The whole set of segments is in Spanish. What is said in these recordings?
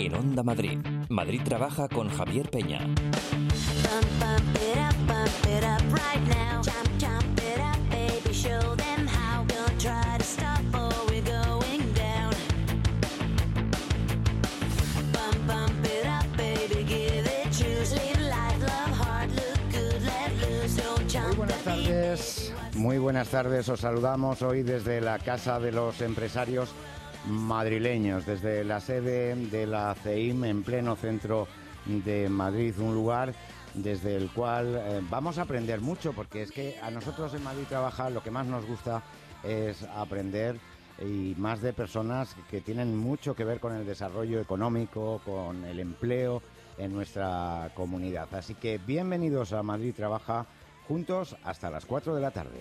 en Onda Madrid. Madrid trabaja con Javier Peña. Muy buenas tardes, os saludamos hoy desde la Casa de los Empresarios Madrileños, desde la sede de la CEIM en pleno centro de Madrid, un lugar desde el cual vamos a aprender mucho, porque es que a nosotros en Madrid Trabaja lo que más nos gusta es aprender, y más de personas que tienen mucho que ver con el desarrollo económico, con el empleo en nuestra comunidad. Así que bienvenidos a Madrid Trabaja, juntos hasta las 4 de la tarde.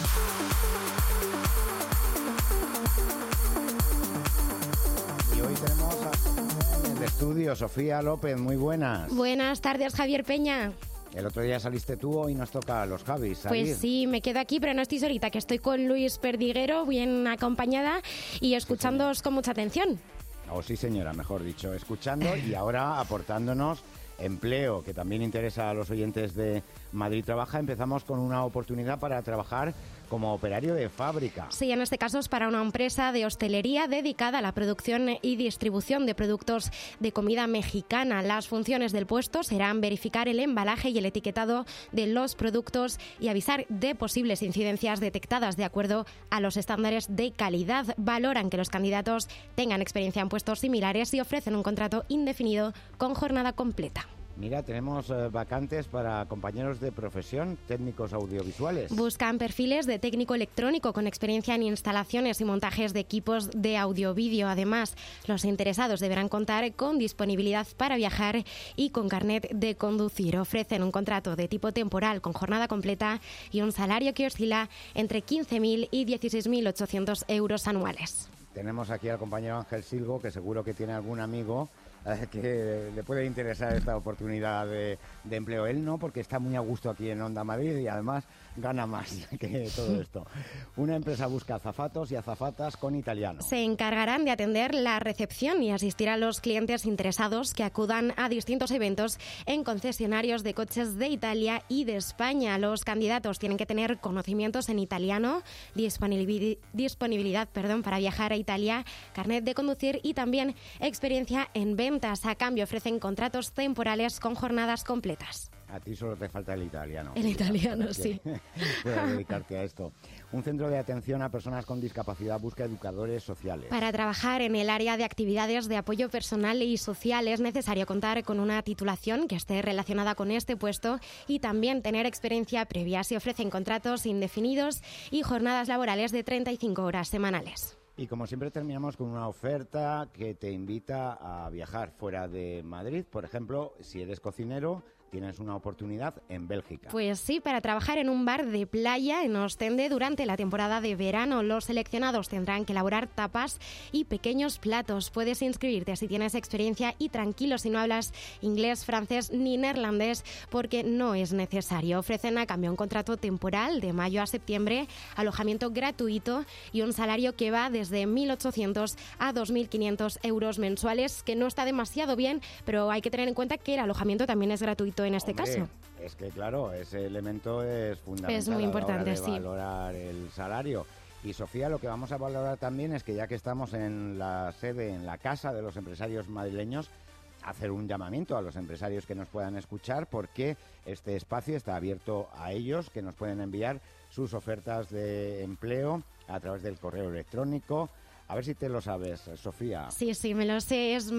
Y hoy tenemos en el estudio Sofía López. Muy buenas. Buenas tardes, Javier Peña. El otro día saliste tú, hoy nos toca a los Javis salir. Pues sí, me quedo aquí, pero no estoy solita, que estoy con Luis Perdiguero, bien acompañada y escuchándoos con mucha atención. Oh, sí, señora, mejor dicho, escuchando y ahora aportándonos empleo, que también interesa a los oyentes de Madrid Trabaja. Empezamos con una oportunidad para trabajar como operario de fábrica. Sí, en este caso es para una empresa de hostelería dedicada a la producción y distribución de productos de comida mexicana. Las funciones del puesto serán verificar el embalaje y el etiquetado de los productos y avisar de posibles incidencias detectadas de acuerdo a los estándares de calidad. Valoran que los candidatos tengan experiencia en puestos similares y ofrecen un contrato indefinido con jornada completa. Mira, tenemos vacantes para compañeros de profesión, técnicos audiovisuales. Buscan perfiles de técnico electrónico con experiencia en instalaciones y montajes de equipos de audio-vídeo. Además, los interesados deberán contar con disponibilidad para viajar y con carnet de conducir. Ofrecen un contrato de tipo temporal con jornada completa y un salario que oscila entre 15.000 y 16.800 euros anuales. Tenemos aquí al compañero Ángel Silgo, que seguro que tiene algún amigo que le puede interesar esta oportunidad de empleo. Él no, porque está muy a gusto aquí en Onda Madrid y además gana más que todo esto. Una empresa busca azafatos y azafatas con italiano. Se encargarán de atender la recepción y asistir a los clientes interesados que acudan a distintos eventos en concesionarios de coches de Italia y de España. Los candidatos tienen que tener conocimientos en italiano, disponibilidad para viajar a Italia, carnet de conducir y también experiencia en ventas. A cambio ofrecen contratos temporales con jornadas completas. A ti solo te falta el italiano. El italiano, sí. Puedes dedicarte a esto. Un centro de atención a personas con discapacidad busca educadores sociales. Para trabajar en el área de actividades de apoyo personal y social es necesario contar con una titulación que esté relacionada con este puesto y también tener experiencia previa. Se ofrecen contratos indefinidos y jornadas laborales de 35 horas semanales. Y como siempre terminamos con una oferta que te invita a viajar fuera de Madrid. Por ejemplo, si eres cocinero, tienes una oportunidad en Bélgica. Pues sí, para trabajar en un bar de playa en Ostende durante la temporada de verano. Los seleccionados tendrán que elaborar tapas y pequeños platos. Puedes inscribirte si tienes experiencia y tranquilo si no hablas inglés, francés ni neerlandés, porque no es necesario. Ofrecen a cambio un contrato temporal de mayo a septiembre, alojamiento gratuito y un salario que va desde 1.800 a 2.500 euros mensuales, que no está demasiado bien, pero hay que tener en cuenta que el alojamiento también es gratuito en este caso. Es que claro, ese elemento es fundamental. Es muy importante, a la hora de valorar el salario. Y Sofía, lo que vamos a valorar también es que ya que estamos en la sede, en la Casa de los Empresarios Madrileños, hacer un llamamiento a los empresarios que nos puedan escuchar, porque este espacio está abierto a ellos, que nos pueden enviar sus ofertas de empleo a través del correo electrónico. A ver si te lo sabes, Sofía. Sí, me lo sé. Es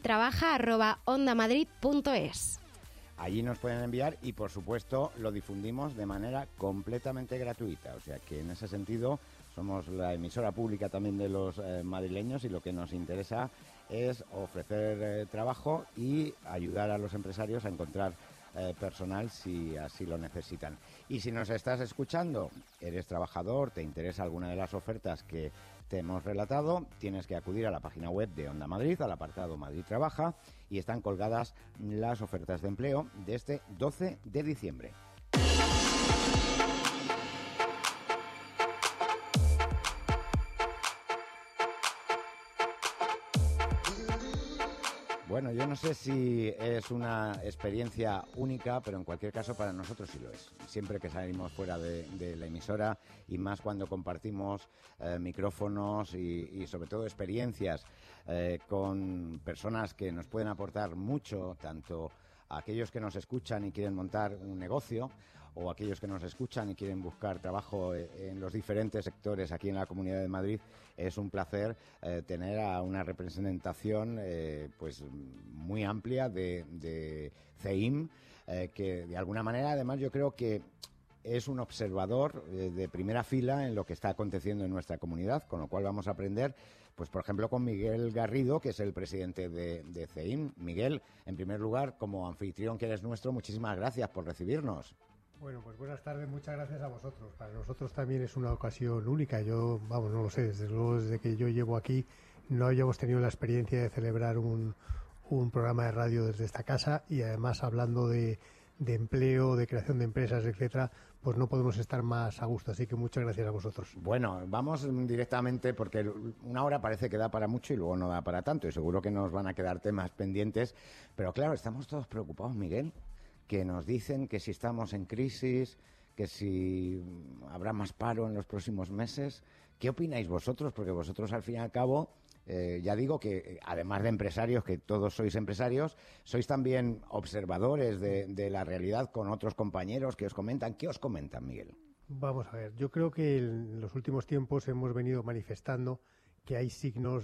madridtrabaja@ondamadrid.es. Allí nos pueden enviar y, por supuesto, lo difundimos de manera completamente gratuita. O sea que, en ese sentido, somos la emisora pública también de los madrileños, y lo que nos interesa es ofrecer trabajo y ayudar a los empresarios a encontrar personal si así lo necesitan. Y si nos estás escuchando, eres trabajador, te interesa alguna de las ofertas que te hemos relatado, tienes que acudir a la página web de Onda Madrid, al apartado Madrid Trabaja, y están colgadas las ofertas de empleo de este 12 de diciembre. Bueno, yo no sé si es una experiencia única, pero en cualquier caso para nosotros sí lo es. Siempre que salimos fuera de la emisora y más cuando compartimos micrófonos y sobre todo experiencias con personas que nos pueden aportar mucho, tanto a aquellos que nos escuchan y quieren montar un negocio o aquellos que nos escuchan y quieren buscar trabajo en los diferentes sectores aquí en la Comunidad de Madrid. Es un placer tener a una representación pues muy amplia de CEIM, que de alguna manera además yo creo que es un observador de primera fila en lo que está aconteciendo en nuestra comunidad, con lo cual vamos a aprender, pues por ejemplo, con Miguel Garrido, que es el presidente de CEIM. Miguel, en primer lugar, como anfitrión que eres nuestro, muchísimas gracias por recibirnos. Bueno, pues buenas tardes, muchas gracias a vosotros. Para nosotros también es una ocasión única. Yo, no lo sé, desde luego desde que yo llevo aquí no habíamos tenido la experiencia de celebrar un programa de radio desde esta casa y además hablando de empleo, de creación de empresas, etcétera, pues no podemos estar más a gusto. Así que muchas gracias a vosotros. Bueno, vamos directamente porque una hora parece que da para mucho y luego no da para tanto y seguro que nos van a quedar temas pendientes. Pero claro, estamos todos preocupados, Miguel, que nos dicen que si estamos en crisis, que si habrá más paro en los próximos meses. ¿Qué opináis vosotros? Porque vosotros, al fin y al cabo, ya digo que, además de empresarios, que todos sois empresarios, sois también observadores de la realidad con otros compañeros que os comentan. ¿Qué os comentan, Miguel? Vamos a ver, yo creo que en los últimos tiempos hemos venido manifestando que hay signos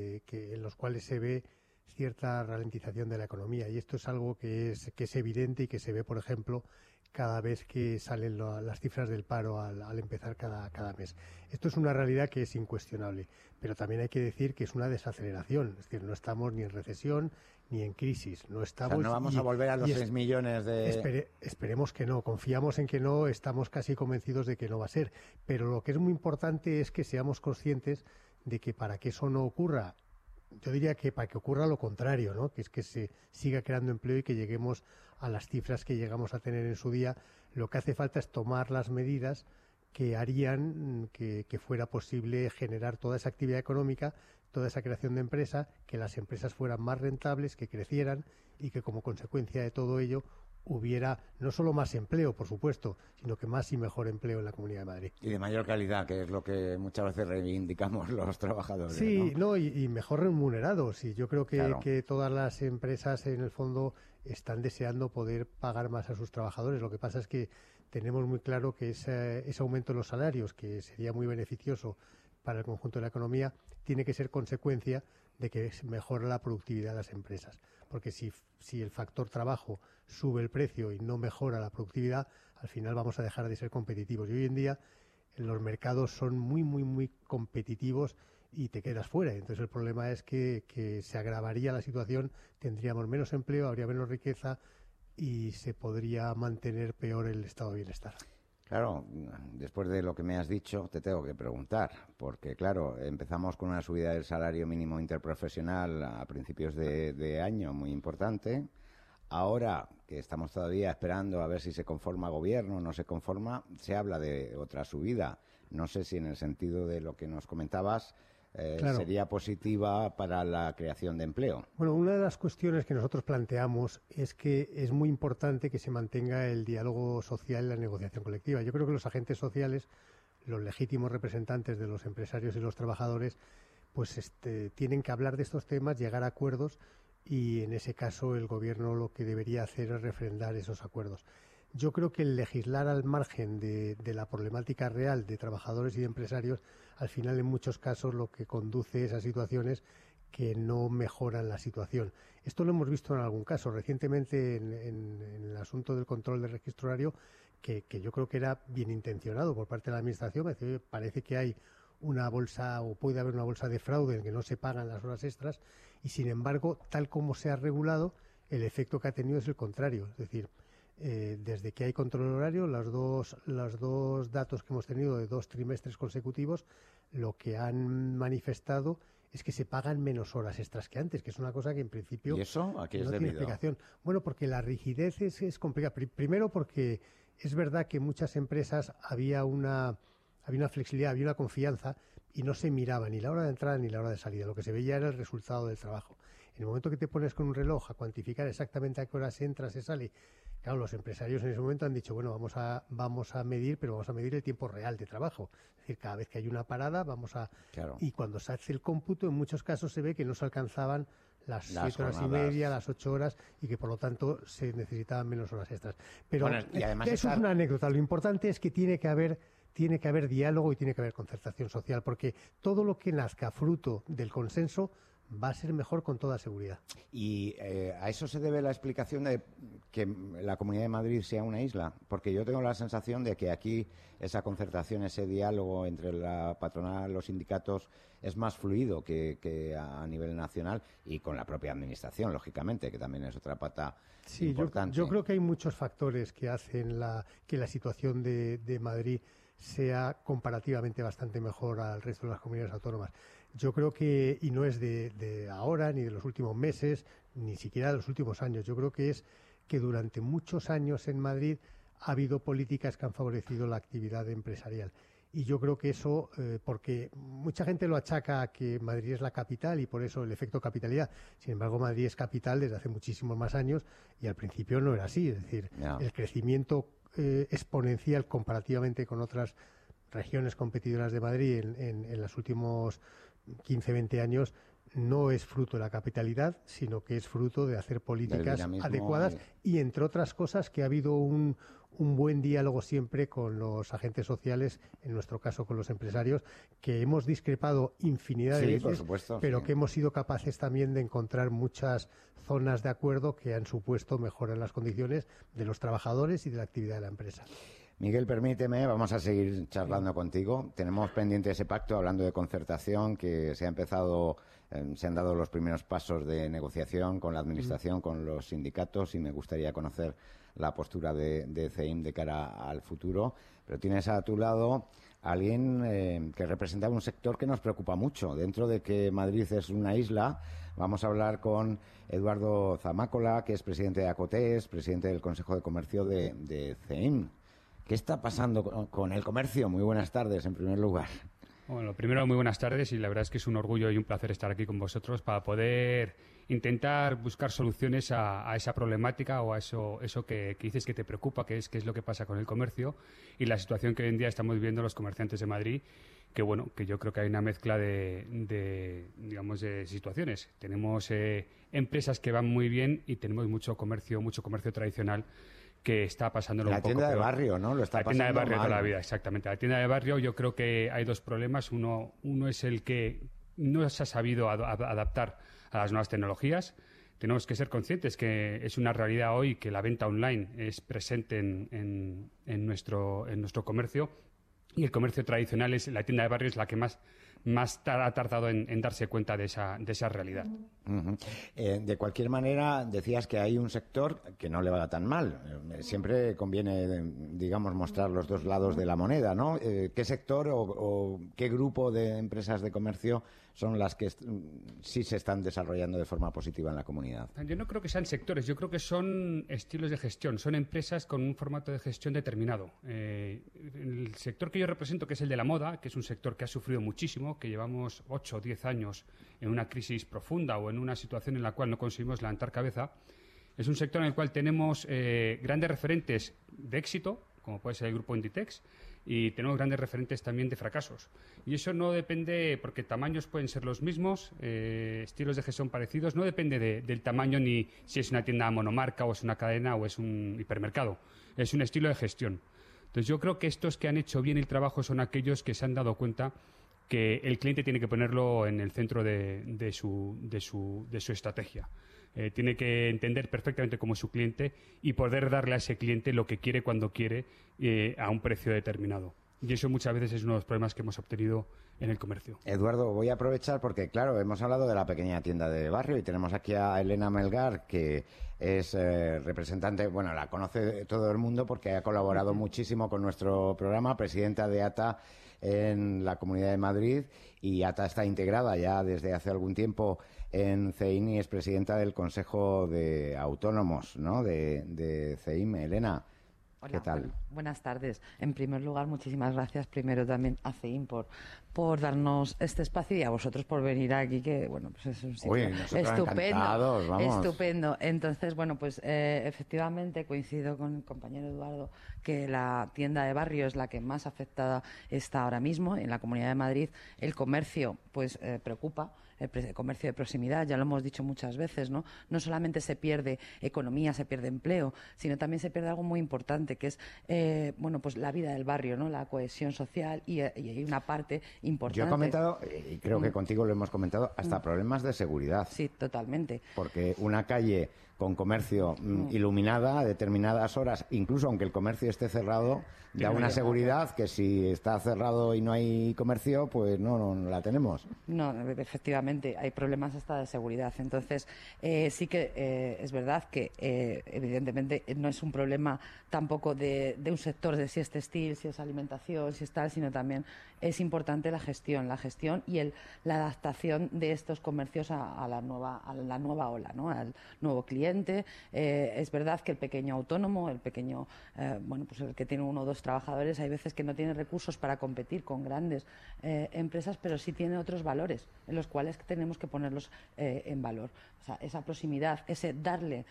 en los cuales se ve cierta ralentización de la economía y esto es algo que es evidente y que se ve, por ejemplo, cada vez que salen las cifras del paro al empezar cada mes. Esto es una realidad que es incuestionable, pero también hay que decir que es una desaceleración, es decir, no estamos ni en recesión ni en crisis, no estamos... O sea, no vamos a volver a los 6 millones de... Esperemos que no, confiamos en que no, estamos casi convencidos de que no va a ser, pero lo que es muy importante es que seamos conscientes de que para que eso no ocurra, yo diría que para que ocurra lo contrario, ¿no? Que es que se siga creando empleo y que lleguemos a las cifras que llegamos a tener en su día, lo que hace falta es tomar las medidas que harían que fuera posible generar toda esa actividad económica, toda esa creación de empresa, que las empresas fueran más rentables, que crecieran y que como consecuencia de todo ello hubiera no solo más empleo, por supuesto, sino que más y mejor empleo en la Comunidad de Madrid. Y de mayor calidad, que es lo que muchas veces reivindicamos los trabajadores. Sí, ¿no? Y mejor remunerados. Y yo creo que todas las empresas, en el fondo, están deseando poder pagar más a sus trabajadores. Lo que pasa es que tenemos muy claro que ese aumento en los salarios, que sería muy beneficioso para el conjunto de la economía, tiene que ser consecuencia de que mejora la productividad de las empresas. Porque si el factor trabajo sube el precio y no mejora la productividad, al final vamos a dejar de ser competitivos. Y hoy en día los mercados son muy, muy, muy competitivos y te quedas fuera. Entonces el problema es que se agravaría la situación, tendríamos menos empleo, habría menos riqueza y se podría mantener peor el estado de bienestar. Claro, después de lo que me has dicho, te tengo que preguntar, porque claro, empezamos con una subida del salario mínimo interprofesional a principios de año muy importante. Ahora que estamos todavía esperando a ver si se conforma gobierno o no se conforma, se habla de otra subida. No sé si en el sentido de lo que nos comentabas claro, sería positiva para la creación de empleo. Bueno, una de las cuestiones que nosotros planteamos es que es muy importante que se mantenga el diálogo social y la negociación colectiva. Yo creo que los agentes sociales, los legítimos representantes de los empresarios y los trabajadores, pues tienen que hablar de estos temas, llegar a acuerdos y en ese caso el gobierno lo que debería hacer es refrendar esos acuerdos. Yo creo que el legislar al margen de la problemática real de trabajadores y de empresarios, al final en muchos casos lo que conduce a esas situaciones que no mejoran la situación. Esto lo hemos visto en algún caso. Recientemente en el asunto del control del registro horario, que yo creo que era bien intencionado por parte de la Administración. Parece que hay una bolsa o puede haber una bolsa de fraude en que no se pagan las horas extras y sin embargo, tal como se ha regulado, el efecto que ha tenido es el contrario. Es decir, desde que hay control horario, los dos datos que hemos tenido de 2 trimestres consecutivos, lo que han manifestado es que se pagan menos horas extras que antes, que es una cosa que en principio ¿Y eso a qué es no debido? tiene explicación. Bueno, porque la rigidez es complicada. Primero porque es verdad que en muchas empresas había una flexibilidad, había una confianza y no se miraba ni la hora de entrada ni la hora de salida. Lo que se veía era el resultado del trabajo. En el momento que te pones con un reloj a cuantificar exactamente a qué hora se entra, se sale, claro, los empresarios en ese momento han dicho, bueno, vamos a medir, pero vamos a medir el tiempo real de trabajo. Es decir, cada vez que hay una parada, Claro. Y cuando se hace el cómputo, en muchos casos se ve que no se alcanzaban las 7 horas y media, las 8 horas, y que por lo tanto se necesitaban menos horas extras. Pero bueno, y además eso es una anécdota. Lo importante es que tiene que haber diálogo y tiene que haber concertación social, porque todo lo que nazca fruto del consenso va a ser mejor con toda seguridad. Y a eso se debe la explicación de que la Comunidad de Madrid sea una isla, porque yo tengo la sensación de que aquí esa concertación, ese diálogo entre la patronal, los sindicatos, es más fluido que a nivel nacional y con la propia administración, lógicamente, que también es otra pata importante. Yo creo que hay muchos factores que hacen que la situación de Madrid sea comparativamente bastante mejor al resto de las comunidades autónomas. Yo creo que, y no es de ahora, ni de los últimos meses, ni siquiera de los últimos años, yo creo que es que durante muchos años en Madrid ha habido políticas que han favorecido la actividad empresarial. Y yo creo que eso, porque mucha gente lo achaca a que Madrid es la capital y por eso el efecto capitalidad. Sin embargo, Madrid es capital desde hace muchísimos más años y al principio no era así. Es decir, el crecimiento exponencial comparativamente con otras regiones competidoras de Madrid en los últimos 15, 20 años no es fruto de la capitalidad, sino que es fruto de hacer políticas adecuadas y, entre otras cosas, que ha habido un buen diálogo siempre con los agentes sociales, en nuestro caso con los empresarios, que hemos discrepado infinidad de veces, por supuesto, pero que hemos sido capaces también de encontrar muchas zonas de acuerdo que han supuesto mejorar las condiciones de los trabajadores y de la actividad de la empresa. Miguel, permíteme, vamos a seguir charlando contigo. Tenemos pendiente ese pacto, hablando de concertación, que se han dado los primeros pasos de negociación con la Administración, con los sindicatos, y me gustaría conocer la postura de CEIM de cara al futuro. Pero tienes a tu lado a alguien que representa un sector que nos preocupa mucho. Dentro de que Madrid es una isla, vamos a hablar con Eduardo Zamácola, que es presidente de ACOTES, presidente del Consejo de Comercio de CEIM. ¿Qué está pasando con el comercio? Muy buenas tardes, en primer lugar. Bueno, primero, muy buenas tardes, y la verdad es que es un orgullo y un placer estar aquí con vosotros para poder intentar buscar soluciones a esa problemática o a eso que dices que te preocupa, que es lo que pasa con el comercio y la situación que hoy en día estamos viviendo los comerciantes de Madrid, que yo creo que hay una mezcla de situaciones. Tenemos empresas que van muy bien y tenemos mucho comercio tradicional que está pasando un poco. La tienda de barrio, ¿no? Lo está pasando mal. La tienda de barrio toda la vida, exactamente. La tienda de barrio, yo creo que hay dos problemas. Uno es el que no se ha sabido adaptar a las nuevas tecnologías. Tenemos que ser conscientes que es una realidad hoy que la venta online es presente en nuestro comercio, y el comercio tradicional, la tienda de barrio, es la que más ha tardado en darse cuenta de esa realidad. Uh-huh. De cualquier manera, decías que hay un sector que no le va tan mal. Siempre conviene, digamos, mostrar los dos lados de la moneda, ¿no? ¿Qué sector o qué grupo de empresas de comercio son las que sí se están desarrollando de forma positiva en la comunidad? Yo no creo que sean sectores, yo creo que son estilos de gestión, son empresas con un formato de gestión determinado. El sector que yo represento, que es el de la moda, que es un sector que ha sufrido muchísimo, que llevamos 8 o 10 años en una crisis profunda o en una situación en la cual no conseguimos levantar cabeza, es un sector en el cual tenemos grandes referentes de éxito, como puede ser el grupo Inditex, y tenemos grandes referentes también de fracasos. Y eso no depende, porque tamaños pueden ser los mismos, estilos de gestión parecidos, no depende del tamaño ni si es una tienda monomarca o es una cadena o es un hipermercado. Es un estilo de gestión. Entonces yo creo que estos que han hecho bien el trabajo son aquellos que se han dado cuenta que el cliente tiene que ponerlo en el centro de su estrategia. Tiene que entender perfectamente cómo es su cliente y poder darle a ese cliente lo que quiere cuando quiere a un precio determinado. Y eso muchas veces es uno de los problemas que hemos obtenido en el comercio. Eduardo, voy a aprovechar porque, claro, hemos hablado de la pequeña tienda de barrio y tenemos aquí a Elena Melgar, que es representante, bueno, la conoce todo el mundo porque ha colaborado muchísimo con nuestro programa, presidenta de ATA en la Comunidad de Madrid, y ATA está integrada ya desde hace algún tiempo en CEIM y es presidenta del Consejo de Autónomos, ¿no?, de CEIM. Elena, Hola, ¿qué tal? Bueno. Buenas tardes. En primer lugar, muchísimas gracias primero también a CEIM por darnos este espacio y a vosotros por venir aquí, que bueno, pues es un sitio estupendo. Entonces, bueno, pues efectivamente coincido con el compañero Eduardo que la tienda de barrio es la que más afectada está ahora mismo. En la Comunidad de Madrid el comercio pues preocupa. El comercio de proximidad, ya lo hemos dicho muchas veces, ¿no? No solamente se pierde economía, se pierde empleo, sino también se pierde algo muy importante, que es bueno, pues la vida del barrio, ¿no? La cohesión social y hay una parte importante. Yo he comentado, y creo que contigo lo hemos comentado, hasta problemas de seguridad. Sí, totalmente. Porque una calle con comercio iluminada a determinadas horas, incluso aunque el comercio esté cerrado, da una seguridad que si está cerrado y no hay comercio, pues no la tenemos. No, efectivamente, hay problemas hasta de seguridad. Entonces, sí que es verdad que, evidentemente, no es un problema tampoco de un sector de si es textil, si es alimentación, si es tal, sino también es importante la gestión y la adaptación de estos comercios a la nueva ola, ¿no? Al nuevo cliente. Es verdad que el pequeño autónomo, el pequeño, bueno, pues el que tiene 1 o 2 trabajadores, hay veces que no tiene recursos para competir con grandes empresas, pero sí tiene otros valores en los cuales tenemos que ponerlos en valor. O sea, esa proximidad, ese darle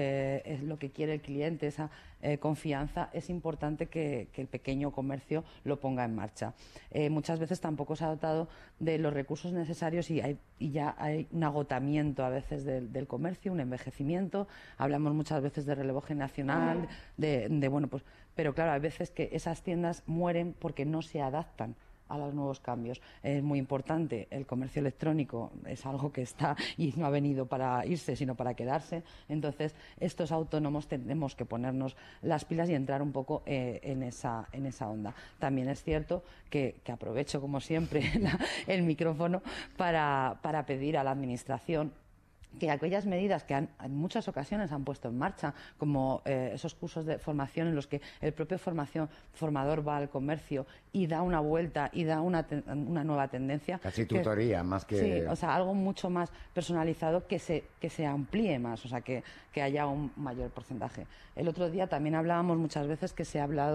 es lo que quiere el cliente, esa confianza, es importante que el pequeño comercio lo ponga en marcha. Muchas veces tampoco se ha dotado de los recursos necesarios y ya hay un agotamiento a veces del comercio, un envejecimiento. Hablamos muchas veces de relevo generacional, bueno, pues, pero claro, hay veces que esas tiendas mueren porque no se adaptan a los nuevos cambios. Es muy importante, el comercio electrónico es algo que está y no ha venido para irse, sino para quedarse. Entonces, estos autónomos tenemos que ponernos las pilas y entrar un poco en esa onda. También es cierto que aprovecho, como siempre, el micrófono para pedir a la Administración que aquellas medidas que en muchas ocasiones han puesto en marcha, como esos cursos de formación en los que el propio formador va al comercio y da una vuelta y da una nueva tendencia. Casi tutoría, más que... Sí, o sea, algo mucho más personalizado que se amplíe más, o sea, que haya un mayor porcentaje. El otro día también hablábamos muchas veces que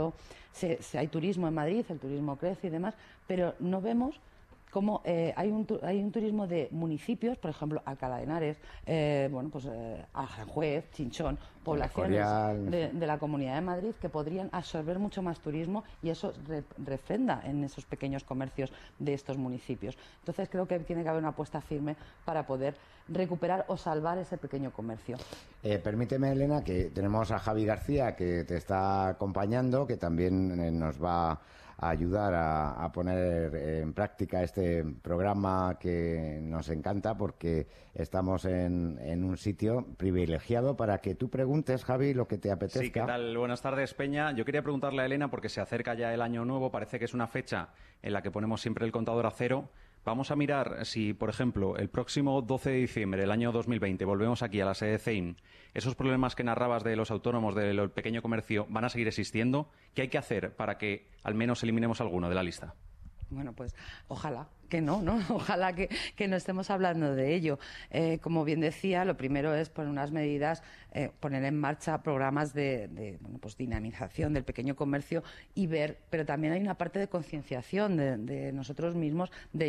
hay turismo en Madrid, el turismo crece y demás, pero no vemos como hay un turismo de municipios, por ejemplo, Alcalá de Henares, bueno, pues Aranjuez, Chinchón, poblaciones de la Comunidad de Madrid que podrían absorber mucho más turismo y eso refrenda en esos pequeños comercios de estos municipios. Entonces creo que tiene que haber una apuesta firme para poder recuperar o salvar ese pequeño comercio. Permíteme, Elena, que tenemos a Javi García que te está acompañando, que también nos va a ayudar a poner en práctica este programa que nos encanta porque estamos en un sitio privilegiado para que tú preguntes, Javi, lo que te apetezca. Sí, ¿qué tal? Buenas tardes, Peña. Yo quería preguntarle a Elena, porque se acerca ya el Año Nuevo, parece que es una fecha en la que ponemos siempre el contador a cero. Vamos a mirar si, por ejemplo, el próximo 12 de diciembre del año 2020 volvemos aquí a la sede de CEIM. ¿Esos problemas que narrabas de los autónomos, del pequeño comercio, van a seguir existiendo? ¿Qué hay que hacer para que al menos eliminemos alguno de la lista? Bueno, pues ojalá que no. Ojalá que no estemos hablando de ello. Como bien decía, lo primero es poner unas medidas, poner en marcha programas de bueno, pues dinamización del pequeño comercio y ver, pero también hay una parte de concienciación de nosotros mismos,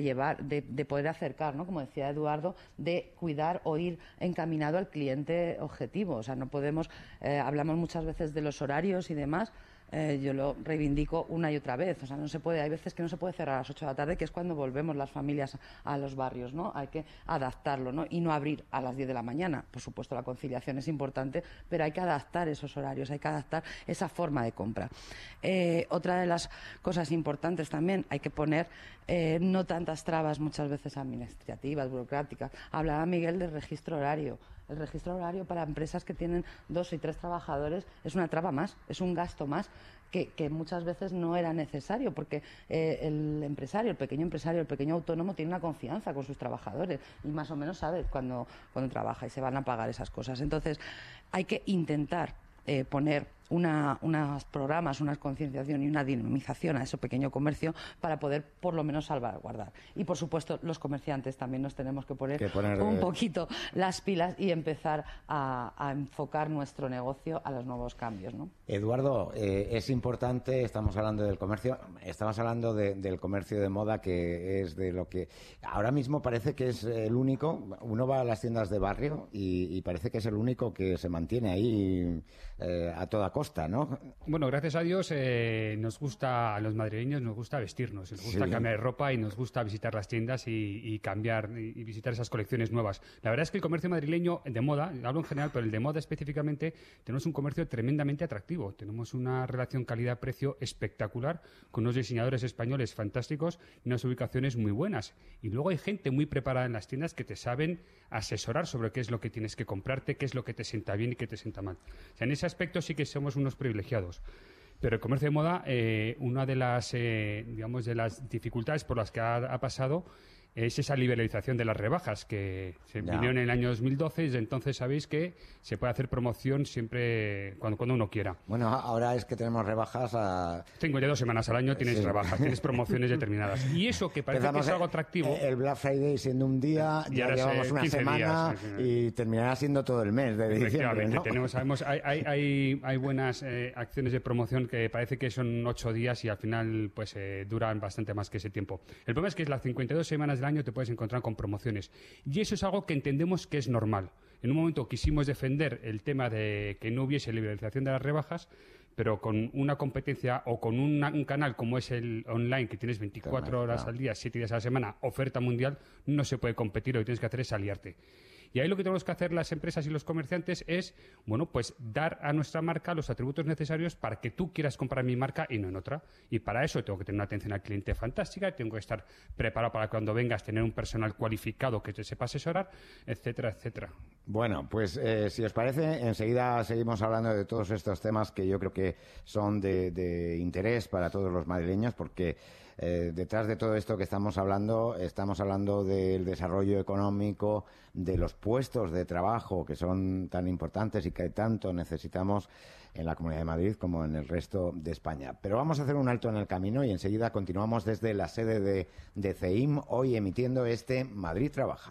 de poder acercar, ¿no? Como decía Eduardo, de cuidar o ir encaminado al cliente objetivo. O sea, no podemos, hablamos muchas veces de los horarios y demás. Yo lo reivindico una y otra vez. O sea, hay veces que no se puede cerrar a las 8 de la tarde, que es cuando volvemos las familias a los barrios, ¿no? Hay que adaptarlo, ¿no? Y no abrir a las 10 de la mañana. Por supuesto, la conciliación es importante, pero hay que adaptar esos horarios, hay que adaptar esa forma de compra. Otra de las cosas importantes también, hay que poner no tantas trabas muchas veces administrativas, burocráticas. Hablaba Miguel del registro horario. El registro horario para empresas que tienen 2 y 3 trabajadores es una traba más, es un gasto más que muchas veces no era necesario porque el empresario, el pequeño autónomo tiene una confianza con sus trabajadores y más o menos sabe cuando trabaja y se van a pagar esas cosas. Entonces hay que intentar poner unos programas, una concienciación y una dinamización a ese pequeño comercio para poder por lo menos salvaguardar. Y por supuesto los comerciantes también nos tenemos que poner un poquito las pilas y empezar a enfocar nuestro negocio a los nuevos cambios, ¿no? Eduardo, es importante, estamos hablando del comercio, estamos hablando del comercio de moda, que es de lo que ahora mismo parece que es el único. Uno va a las tiendas de barrio y parece que es el único que se mantiene ahí a toda costa, ¿no? Bueno, gracias a Dios nos gusta, a los madrileños nos gusta vestirnos, nos gusta cambiar de ropa y nos gusta visitar las tiendas y cambiar y visitar esas colecciones nuevas. La verdad es que el comercio madrileño de moda, hablo en general, pero el de moda específicamente, tenemos un comercio tremendamente atractivo. Tenemos una relación calidad-precio espectacular, con unos diseñadores españoles fantásticos y unas ubicaciones muy buenas. Y luego hay gente muy preparada en las tiendas que te saben asesorar sobre qué es lo que tienes que comprarte, qué es lo que te sienta bien y qué te sienta mal. O sea, en ese aspecto sí que somos unos privilegiados. Pero el comercio de moda, una de las, digamos, de las dificultades por las que ha pasado es esa liberalización de las rebajas que se vinieron en el año 2012 y desde entonces sabéis que se puede hacer promoción siempre cuando uno quiera. Bueno, ahora es que tenemos rebajas a... 52 semanas al año tienes rebajas, tienes promociones determinadas. Y eso que parece que es algo atractivo... El Black Friday siendo un día, ya llevamos una semana días, y terminará siendo todo el mes de diciembre, ¿no? Sabemos, hay buenas acciones de promoción que parece que son 8 días y al final pues duran bastante más que ese tiempo. El problema es que las 52 semanas del año te puedes encontrar con promociones. Y eso es algo que entendemos que es normal. En un momento quisimos defender el tema de que no hubiese liberalización de las rebajas, pero con una competencia o con un canal como es el online, que tienes 24 horas al día, 7 días a la semana, oferta mundial, no se puede competir. Lo que tienes que hacer es aliarte. Y ahí lo que tenemos que hacer las empresas y los comerciantes es, bueno, pues dar a nuestra marca los atributos necesarios para que tú quieras comprar mi marca y no en otra. Y para eso tengo que tener una atención al cliente fantástica, tengo que estar preparado para cuando vengas tener un personal cualificado que te sepa asesorar, etcétera, etcétera. Bueno, pues si os parece, enseguida seguimos hablando de todos estos temas que yo creo que son de interés para todos los madrileños, porque detrás de todo esto que estamos hablando del desarrollo económico, de los puestos de trabajo que son tan importantes y que tanto necesitamos en la Comunidad de Madrid como en el resto de España. Pero vamos a hacer un alto en el camino y enseguida continuamos desde la sede de CEIM, hoy emitiendo Madrid Trabaja.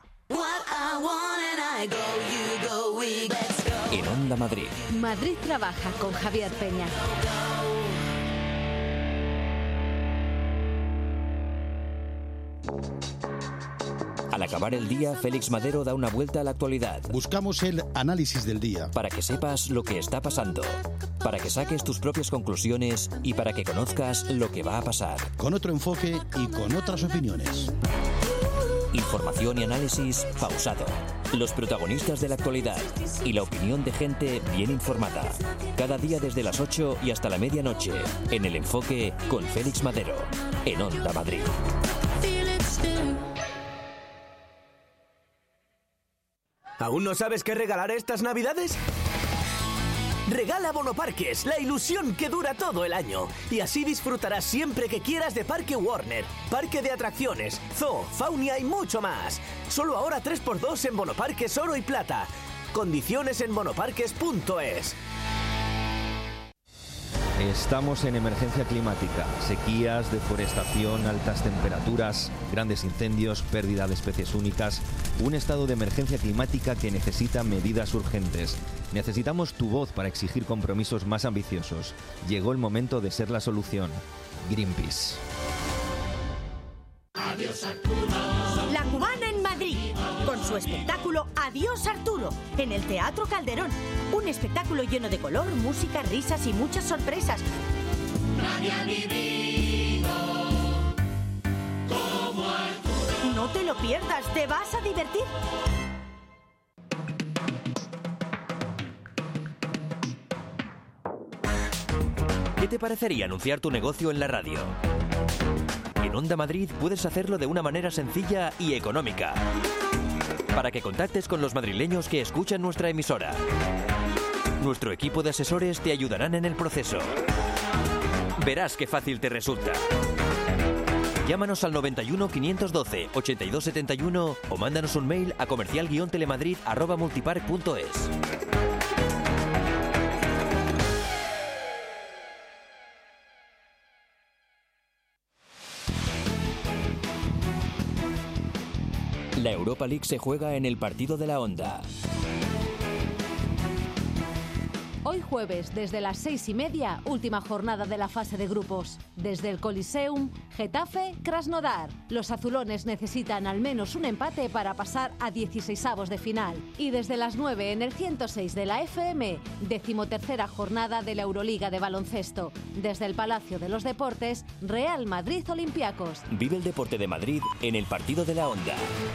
En Onda Madrid. Madrid Trabaja con Javier Peña. Al acabar el día, Félix Madero da una vuelta a la actualidad. Buscamos el análisis del día. Para que sepas lo que está pasando, para que saques tus propias conclusiones y para que conozcas lo que va a pasar. Con otro enfoque y con otras opiniones. Información y análisis pausado. Los protagonistas de la actualidad y la opinión de gente bien informada. Cada día desde las 8 y hasta la medianoche. En El Enfoque con Félix Madero. En Onda Madrid. ¿Aún no sabes qué regalar estas Navidades? Regala Bonoparques, la ilusión que dura todo el año. Y así disfrutarás siempre que quieras de Parque Warner, parque de atracciones, zoo, faunia y mucho más. Solo ahora 3x2 en Bonoparques Oro y Plata. Condiciones en bonoparques.es. Estamos en emergencia climática, sequías, deforestación, altas temperaturas, grandes incendios, pérdida de especies únicas, un estado de emergencia climática que necesita medidas urgentes. Necesitamos tu voz para exigir compromisos más ambiciosos. Llegó el momento de ser la solución. Greenpeace. Adiós Arturo. La Cubana en Madrid, con su espectáculo Adiós Arturo, en el Teatro Calderón. Un espectáculo lleno de color, música, risas y muchas sorpresas. Nadie ha vivido como Arturo. No te lo pierdas, te vas a divertir. ¿Qué te parecería anunciar tu negocio en la radio? En Onda Madrid puedes hacerlo de una manera sencilla y económica. Para que contactes con los madrileños que escuchan nuestra emisora. Nuestro equipo de asesores te ayudarán en el proceso. Verás qué fácil te resulta. Llámanos al 91 512 8271 o mándanos un mail a comercial-telemadrid@multipark.es. Europa League se juega en el partido de la Onda. Hoy jueves, desde las 6:30, última jornada de la fase de grupos. Desde el Coliseum, Getafe, Krasnodar. Los azulones necesitan al menos un empate para pasar a 16avos de final. Y desde las 9 en el 106 de la FM, 13ª jornada de la Euroliga de baloncesto. Desde el Palacio de los Deportes, Real Madrid Olympiacos. Vive el deporte de Madrid en el partido de la Onda.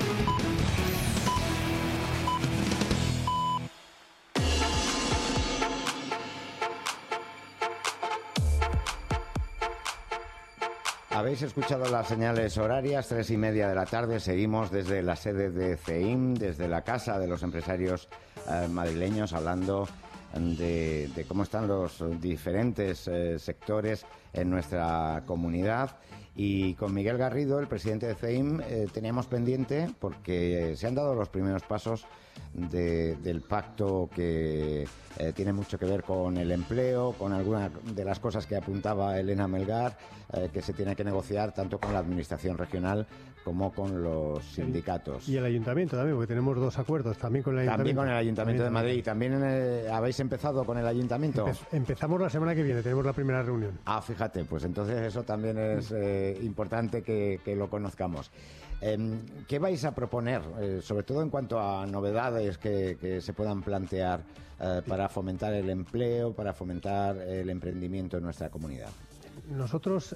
Habéis escuchado las señales horarias, 3:30 de la tarde. Seguimos desde la sede de CEIM, desde la Casa de los Empresarios Madrileños, hablando de cómo están los diferentes sectores en nuestra comunidad. Y con Miguel Garrido, el presidente de CEIM, teníamos pendiente, porque se han dado los primeros pasos del pacto que tiene mucho que ver con el empleo, con algunas de las cosas que apuntaba Elena Melgar, que se tiene que negociar tanto con la administración regional como con los sindicatos. Y el ayuntamiento también, porque tenemos dos acuerdos, también con el ayuntamiento. También con el ayuntamiento de Madrid. ¿También habéis empezado con el ayuntamiento? Empezamos la semana que viene, tenemos la primera reunión. Ah, fíjate, pues entonces eso también es importante que lo conozcamos. ¿Qué vais a proponer, sobre todo en cuanto a novedades que se puedan plantear para fomentar el empleo, para fomentar el emprendimiento en nuestra comunidad? Nosotros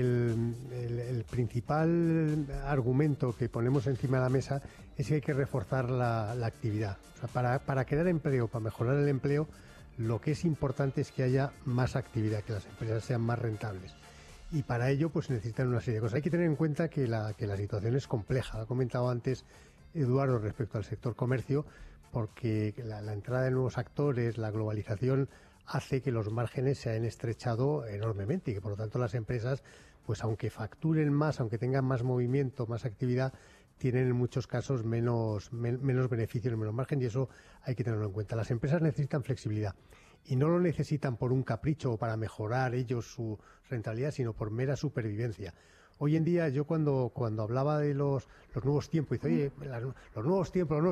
el principal argumento que ponemos encima de la mesa es que hay que reforzar la actividad. O sea, para crear empleo, para mejorar el empleo, lo que es importante es que haya más actividad, que las empresas sean más rentables. Y para ello pues necesitan una serie de cosas. Hay que tener en cuenta que la situación es compleja. Lo ha comentado antes Eduardo respecto al sector comercio, porque la entrada de nuevos actores, la globalización, hace que los márgenes se hayan estrechado enormemente y que por lo tanto las empresas, pues aunque facturen más, aunque tengan más movimiento, más actividad, tienen en muchos casos menos beneficios, menos margen, y eso hay que tenerlo en cuenta. Las empresas necesitan flexibilidad y no lo necesitan por un capricho o para mejorar ellos su rentabilidad, sino por mera supervivencia. Hoy en día yo cuando hablaba de los nuevos tiempos, dice, oye, los nuevos tiempos,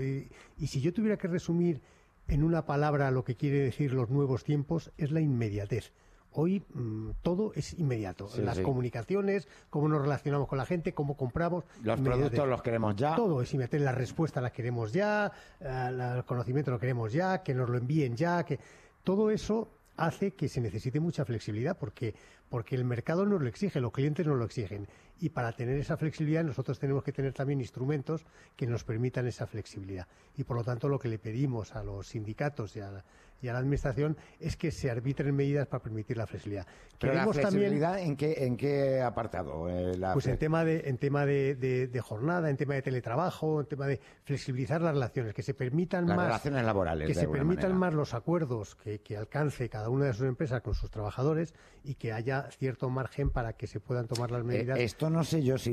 y si yo tuviera que resumir en una palabra lo que quiere decir los nuevos tiempos, es la inmediatez. Hoy todo es inmediato. Sí, las sí. comunicaciones, cómo nos relacionamos con la gente, cómo compramos. Los productos los queremos ya. Todo es inmediato. La respuesta la queremos ya, el conocimiento lo queremos ya, que nos lo envíen ya. Que todo eso hace que se necesite mucha flexibilidad porque el mercado nos lo exige, los clientes nos lo exigen. Y para tener esa flexibilidad nosotros tenemos que tener también instrumentos que nos permitan esa flexibilidad. Y por lo tanto lo que le pedimos a los sindicatos y a la administración es que se arbitren medidas para permitir la flexibilidad. Pero la flexibilidad, ¿en qué apartado? Pues en tema de jornada, en tema de teletrabajo, en tema de flexibilizar las relaciones, que se permitan las relaciones laborales, que de se alguna permitan manera. más los acuerdos que alcance cada una de sus empresas con sus trabajadores y que haya cierto margen para que se puedan tomar las medidas. Esto no sé yo si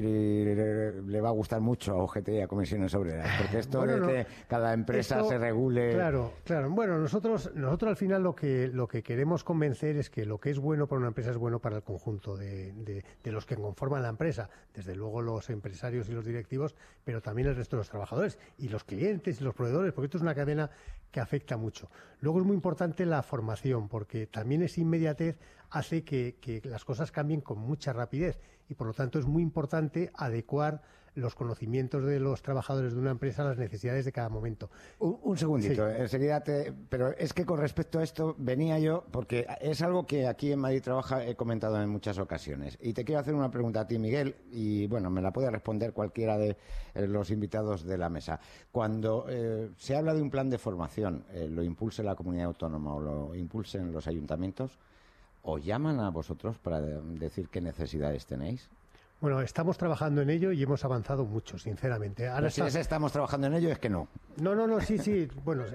le va a gustar mucho a OGT y a Comisiones Obreras, porque esto Bueno, de que cada empresa se regule. Claro. Bueno, nosotros al final lo que queremos convencer es que lo que es bueno para una empresa es bueno para el conjunto de los que conforman la empresa, desde luego los empresarios y los directivos, pero también el resto de los trabajadores y los clientes y los proveedores, porque esto es una cadena que afecta mucho. Luego es muy importante la formación, porque también esa inmediatez hace que las cosas cambien con mucha rapidez y por lo tanto es muy importante adecuar los conocimientos de los trabajadores de una empresa a las necesidades de cada momento. Un segundito, Sí. enseguida pero es que con respecto a esto venía yo, porque es algo que aquí en Madrid Trabaja he comentado en muchas ocasiones. Y te quiero hacer una pregunta a ti, Miguel, y bueno, me la puede responder cualquiera de los invitados de la mesa. Cuando se habla de un plan de formación, lo impulse la comunidad autónoma o lo impulsen los ayuntamientos, ¿os llaman a vosotros para decir qué necesidades tenéis? Bueno, estamos trabajando en ello y hemos avanzado mucho, sinceramente. Ahora Si estamos trabajando en ello, es que no. No, sí. Bueno,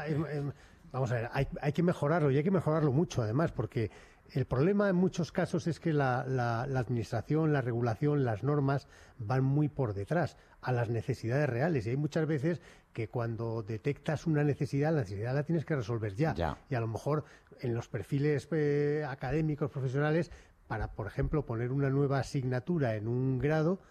vamos a ver, hay que mejorarlo y hay que mejorarlo mucho, además, porque el problema en muchos casos es que la administración, la regulación, las normas van muy por detrás a las necesidades reales. Y hay muchas veces que cuando detectas una necesidad, la necesidad la tienes que resolver ya. Y a lo mejor en los perfiles académicos, profesionales, para, por ejemplo, poner una nueva asignatura en un grado,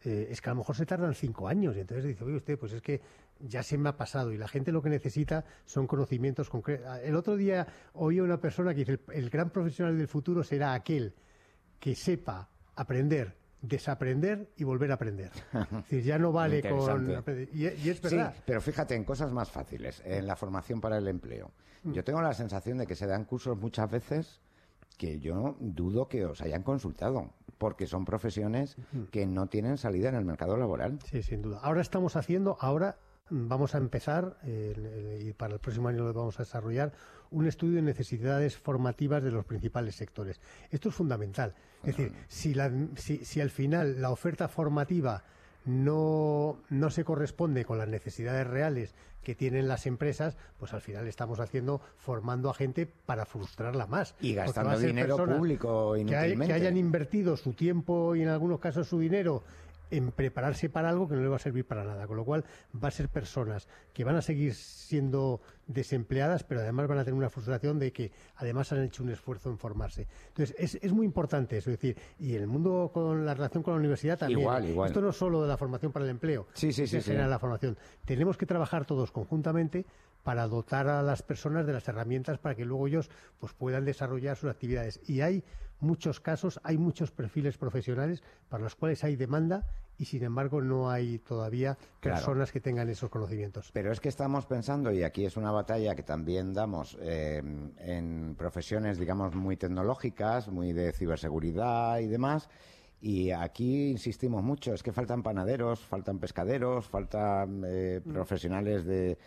es que a lo mejor se tardan 5 años. Y entonces dice, oye usted, pues es que ya se me ha pasado. Y la gente lo que necesita son conocimientos concretos. El otro día oí a una persona que dice, el gran profesional del futuro será aquel que sepa aprender, desaprender y volver a aprender. Es decir, ya no vale con... Y es verdad. Sí, pero fíjate, en cosas más fáciles, en la formación para el empleo. Yo tengo la sensación de que se dan cursos muchas veces que yo dudo que os hayan consultado, porque son profesiones que no tienen salida en el mercado laboral. Sí, sin duda. Ahora vamos a empezar, y para el próximo año lo vamos a desarrollar, un estudio de necesidades formativas de los principales sectores. Esto es fundamental. Es decir, si al final la oferta formativa no se corresponde con las necesidades reales que tienen las empresas, pues al final estamos formando a gente para frustrarla más. Y gastando dinero público inútilmente. Que hayan invertido su tiempo y en algunos casos su dinero en prepararse para algo que no le va a servir para nada, con lo cual va a ser personas que van a seguir siendo desempleadas, pero además van a tener una frustración de que además han hecho un esfuerzo en formarse. Entonces es muy importante eso, es decir, y en el mundo con la relación con la universidad también. Igual. Esto no es solo de la formación para el empleo, sí. La formación. Tenemos que trabajar todos conjuntamente para dotar a las personas de las herramientas para que luego ellos pues puedan desarrollar sus actividades. Y hay muchos casos, hay muchos perfiles profesionales para los cuales hay demanda y sin embargo no hay todavía personas que tengan esos conocimientos. Pero es que estamos pensando, y aquí es una batalla que también damos en profesiones, digamos, muy tecnológicas, muy de ciberseguridad y demás, y aquí insistimos mucho, es que faltan panaderos, faltan pescaderos, faltan profesionales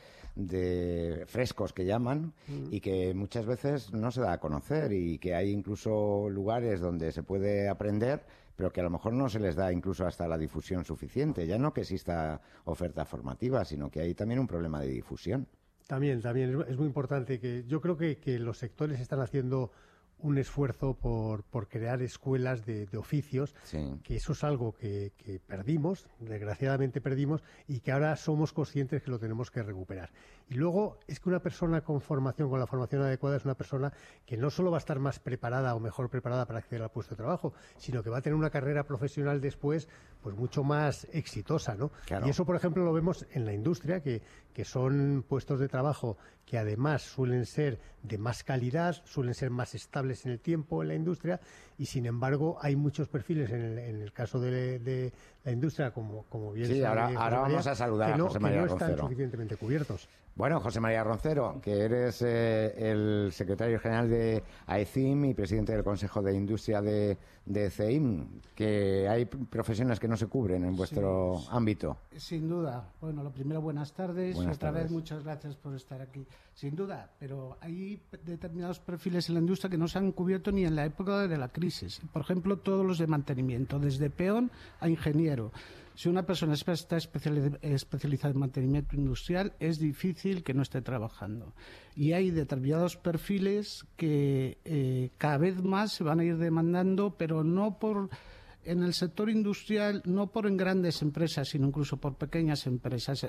de frescos que llaman, y que muchas veces no se da a conocer, y que hay incluso lugares donde se puede aprender, pero que a lo mejor no se les da incluso hasta la difusión suficiente. Ya no que exista oferta formativa, sino que hay también un problema de difusión. También es muy importante que yo creo que los sectores están haciendo un esfuerzo por crear escuelas de oficios, que eso es algo que perdimos, desgraciadamente perdimos, y que ahora somos conscientes que lo tenemos que recuperar. Y luego es que una persona con la formación adecuada es una persona que no solo va a estar más preparada o mejor preparada para acceder al puesto de trabajo, sino que va a tener una carrera profesional después pues mucho más exitosa, ¿no? Claro. Y eso, por ejemplo, lo vemos en la industria, que son puestos de trabajo que además suelen ser de más calidad, suelen ser más estables en el tiempo en la industria, y sin embargo hay muchos perfiles en el caso de la industria, como bien sabe ahora José María, vamos a saludar a José María Roncero. Que no están suficientemente cubiertos. Bueno, José María Roncero, que eres el secretario general de AECIM y presidente del Consejo de Industria de CEIM, que hay profesiones que no se cubren en vuestro ámbito. Sin duda. Bueno, lo primero, buenas tardes. Otra vez, muchas gracias por estar aquí. Sin duda, pero hay determinados perfiles en la industria que no se han cubierto ni en la época de la crisis. Por ejemplo, todos los de mantenimiento, desde peón a ingeniero. Si una persona está especializada en mantenimiento industrial, es difícil que no esté trabajando. Y hay determinados perfiles que cada vez más se van a ir demandando, pero no en el sector industrial, no por en grandes empresas, sino incluso por pequeñas empresas.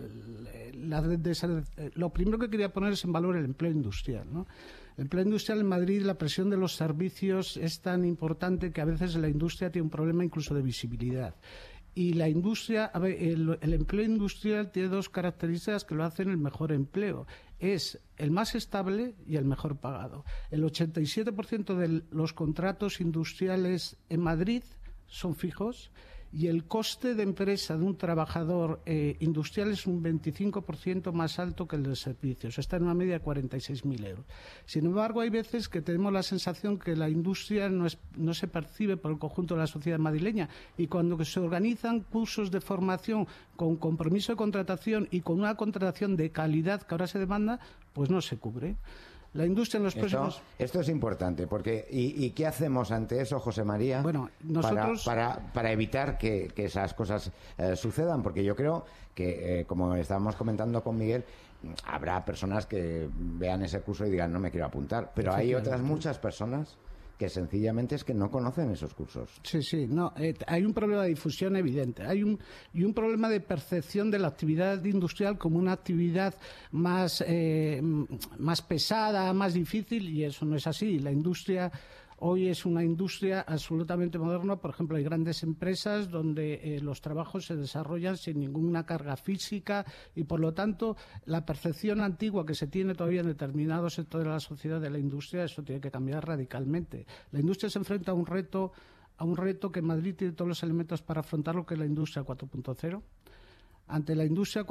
Lo primero que quería poner es en valor el empleo industrial, ¿no? El empleo industrial en Madrid, la presión de los servicios es tan importante que a veces la industria tiene un problema incluso de visibilidad. Y la industria, el empleo industrial tiene dos características que lo hacen el mejor empleo. Es el más estable y el mejor pagado. El 87% de los contratos industriales en Madrid son fijos, y el coste de empresa de un trabajador industrial es un 25% más alto que el de servicios. Está en una media de 46.000 euros. Sin embargo, hay veces que tenemos la sensación que la industria no se percibe por el conjunto de la sociedad madrileña, y cuando se organizan cursos de formación con compromiso de contratación y con una contratación de calidad que ahora se demanda, pues no se cubre. La industria en los próximos... Esto es importante, porque ¿y qué hacemos ante eso, José María? Bueno, nosotros... para evitar que esas cosas sucedan, porque yo creo que, como estábamos comentando con Miguel, habrá personas que vean ese curso y digan, no me quiero apuntar, pero hay otras muchas personas que sencillamente es que no conocen esos cursos. Sí, no, hay un problema de difusión evidente. Hay un problema de percepción de la actividad industrial como una actividad más pesada, más difícil, y eso no es así. La industria Hoy es una industria absolutamente moderna. Por ejemplo, hay grandes empresas donde los trabajos se desarrollan sin ninguna carga física y, por lo tanto, la percepción antigua que se tiene todavía en determinados sectores de la sociedad de la industria, eso tiene que cambiar radicalmente. La industria se enfrenta a un reto que Madrid tiene todos los elementos para afrontarlo, que es la industria 4.0. Ante la industria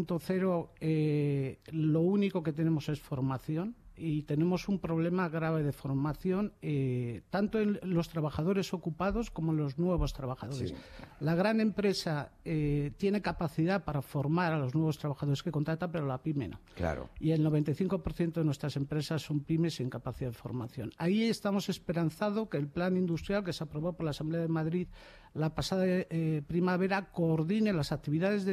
4.0, lo único que tenemos es formación. Y tenemos un problema grave de formación, tanto en los trabajadores ocupados como en los nuevos trabajadores. Sí. La gran empresa tiene capacidad para formar a los nuevos trabajadores que contrata, pero la pyme no. Claro. Y el 95% de nuestras empresas son pymes sin capacidad de formación. Ahí estamos esperanzados que el plan industrial que se aprobó por la Asamblea de Madrid la pasada primavera coordine las actividades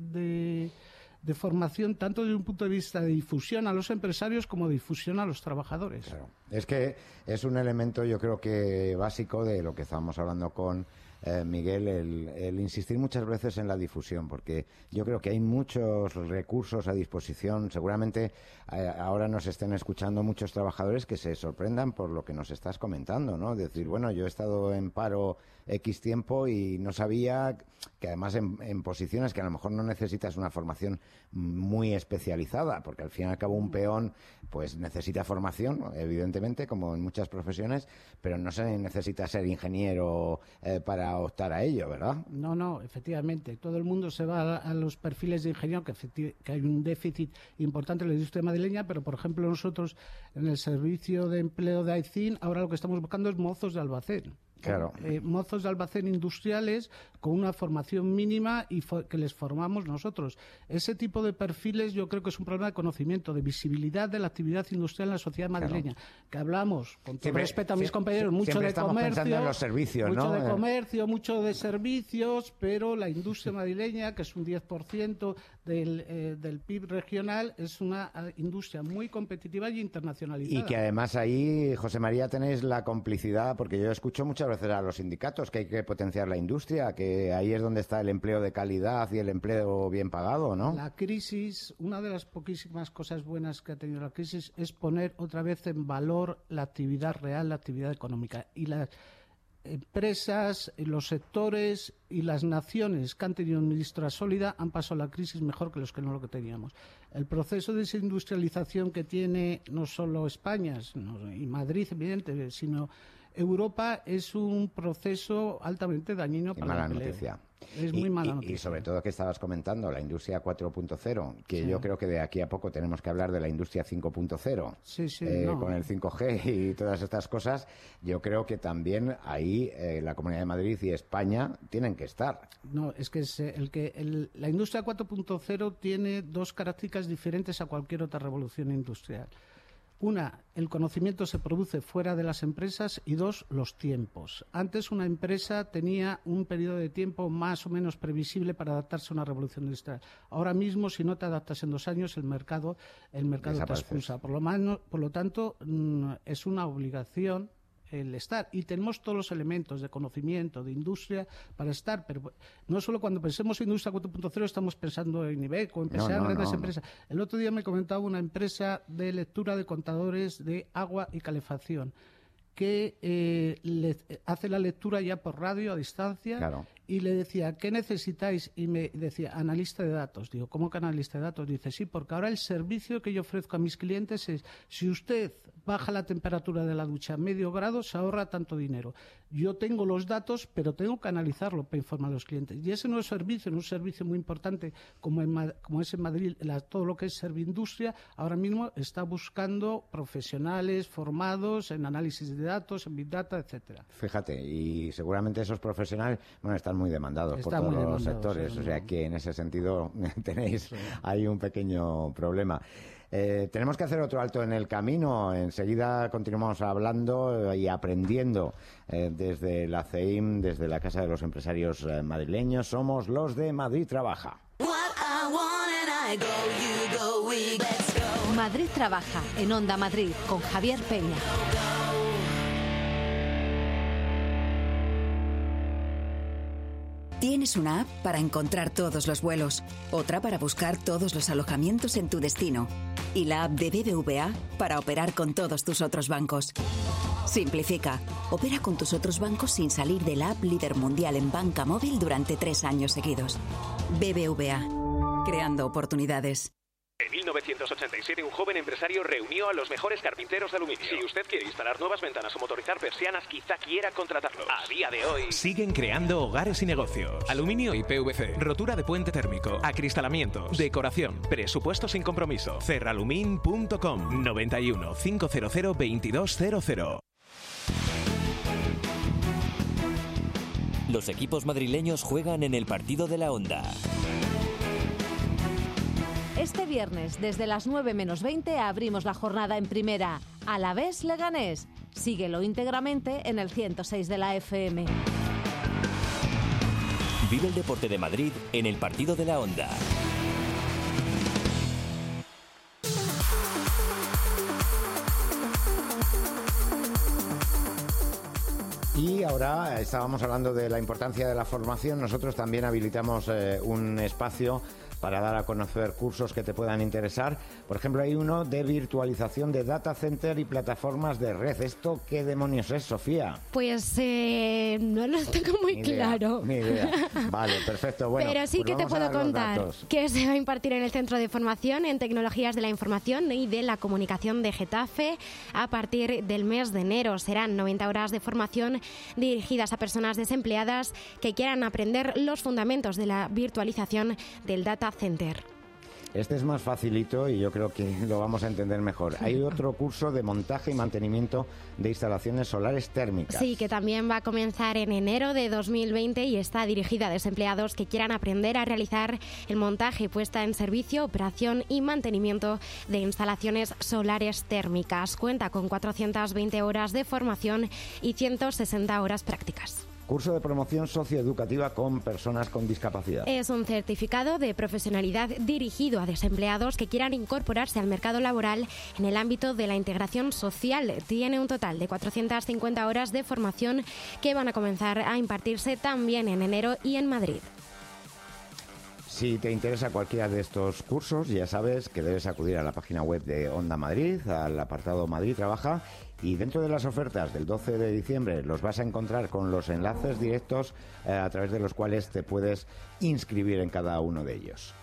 de formación, tanto desde un punto de vista de difusión a los empresarios como de difusión a los trabajadores. Claro. Es que es un elemento, yo creo que básico de lo que estábamos hablando con Miguel, el insistir muchas veces en la difusión, porque yo creo que hay muchos recursos a disposición. Seguramente ahora nos estén escuchando muchos trabajadores que se sorprendan por lo que nos estás comentando, ¿no? Decir, bueno, yo he estado en paro X tiempo y no sabía que además en posiciones que a lo mejor no necesitas una formación muy especializada, porque al fin y al cabo un peón pues necesita formación, evidentemente, como en muchas profesiones, pero no se necesita ser ingeniero para optar a ello, ¿verdad? No, efectivamente. Todo el mundo se va a los perfiles de ingeniero, que hay un déficit importante en la industria madrileña, pero, por ejemplo, nosotros en el servicio de empleo de AICIN, ahora lo que estamos buscando es mozos de almacén. Claro. Mozos de almacén industriales con una formación mínima y que les formamos nosotros. Ese tipo de perfiles yo creo que es un problema de conocimiento, de visibilidad de la actividad industrial en la sociedad madrileña. Claro. Que hablamos, con todo respeto a mis compañeros, mucho de comercio, en los servicios, mucho ¿no? de comercio, mucho de servicios, pero la industria madrileña, que es un 10% del PIB regional, es una industria muy competitiva y internacionalizada. Y que además ahí, José María, tenéis la complicidad, porque yo escucho muchas veces a los sindicatos que hay que potenciar la industria, que ahí es donde está el empleo de calidad y el empleo bien pagado, ¿no? La crisis, una de las poquísimas cosas buenas que ha tenido la crisis es poner otra vez en valor la actividad real, la actividad económica. Y las empresas, los sectores y las naciones que han tenido una industria sólida han pasado la crisis mejor que los que no lo que teníamos. El proceso de desindustrialización que tiene no solo España y Madrid, evidentemente, sino Europa, es un proceso altamente dañino para el empleo. Mala noticia. Es muy mala noticia. Y sobre todo que estabas comentando, la industria 4.0, que yo creo que de aquí a poco tenemos que hablar de la industria 5.0, con el 5G y todas estas cosas. Yo creo que también ahí la Comunidad de Madrid y España tienen que estar. No, es que la industria 4.0 tiene dos características diferentes a cualquier otra revolución industrial. Una, el conocimiento se produce fuera de las empresas, y dos, los tiempos. Antes una empresa tenía un periodo de tiempo más o menos previsible para adaptarse a una revolución industrial. Ahora mismo, si no te adaptas en 2 años, el mercado te expulsa. Por lo tanto, es una obligación el estar, y tenemos todos los elementos de conocimiento, de industria para estar, pero no solo cuando pensemos en industria 4.0 estamos pensando en Ibeco, en grandes empresas. El otro día me comentaba una empresa de lectura de contadores de agua y calefacción que hace la lectura ya por radio a distancia. Claro. Y le decía, ¿qué necesitáis? Y me decía, analista de datos. Digo, ¿cómo que analista de datos? Dice, sí, porque ahora el servicio que yo ofrezco a mis clientes es, si usted baja la temperatura de la ducha a medio grado, se ahorra tanto dinero. Yo tengo los datos, pero tengo que analizarlo para informar a los clientes. Y ese nuevo servicio, un servicio muy importante como es en Madrid, todo lo que es Servindustria, ahora mismo está buscando profesionales formados en análisis de datos, en Big Data, etcétera. Fíjate, y seguramente esos profesionales están muy demandados por todos los sectores, o sea que en ese sentido tenéis ahí un pequeño problema. Tenemos que hacer otro alto en el camino. Enseguida continuamos hablando y aprendiendo desde la CEIM, desde la Casa de los Empresarios Madrileños. Somos los de Madrid Trabaja. Madrid Trabaja, en Onda Madrid, con Javier Peña. Tienes una app para encontrar todos los vuelos, otra para buscar todos los alojamientos en tu destino y la app de BBVA para operar con todos tus otros bancos. Simplifica. Opera con tus otros bancos sin salir de la app líder mundial en banca móvil durante 3 años seguidos. BBVA. Creando oportunidades. En 1987, un joven empresario reunió a los mejores carpinteros de aluminio. Si usted quiere instalar nuevas ventanas o motorizar persianas, quizá quiera contratarlos. A día de hoy, siguen creando hogares y negocios. Aluminio y PVC, rotura de puente térmico, acristalamientos, decoración, presupuesto sin compromiso. Cerralumin.com 91 500 2200. Los equipos madrileños juegan en el partido de la Onda. Este viernes, desde las 9 menos 20, abrimos la jornada en primera. Alavés Leganés. Síguelo íntegramente en el 106 de la FM. Vive el deporte de Madrid en el partido de la Onda. Y ahora estábamos hablando de la importancia de la formación. Nosotros también habilitamos un espacio para dar a conocer cursos que te puedan interesar. Por ejemplo, hay uno de virtualización de data center y plataformas de red. ¿Esto qué demonios es, Sofía? Pues no lo tengo muy claro. Ni idea. Vale, perfecto. Bueno, pero sí pues que te puedo contar que se va a impartir en el Centro de Formación en Tecnologías de la Información y de la Comunicación de Getafe a partir del mes de enero. Serán 90 horas de formación dirigidas a personas desempleadas que quieran aprender los fundamentos de la virtualización del data center. Este es más facilito y yo creo que lo vamos a entender mejor. Hay otro curso de montaje y mantenimiento de instalaciones solares térmicas. Sí, que también va a comenzar en enero de 2020 y está dirigida a desempleados que quieran aprender a realizar el montaje, puesta en servicio, operación y mantenimiento de instalaciones solares térmicas. Cuenta con 420 horas de formación y 160 horas prácticas. Curso de promoción socioeducativa con personas con discapacidad. Es un certificado de profesionalidad dirigido a desempleados que quieran incorporarse al mercado laboral en el ámbito de la integración social. Tiene un total de 450 horas de formación que van a comenzar a impartirse también en enero y en Madrid. Si te interesa cualquiera de estos cursos, ya sabes que debes acudir a la página web de Onda Madrid, al apartado Madrid Trabaja, y dentro de las ofertas del 12 de diciembre los vas a encontrar con los enlaces directos a través de los cuales te puedes inscribir en cada uno de ellos.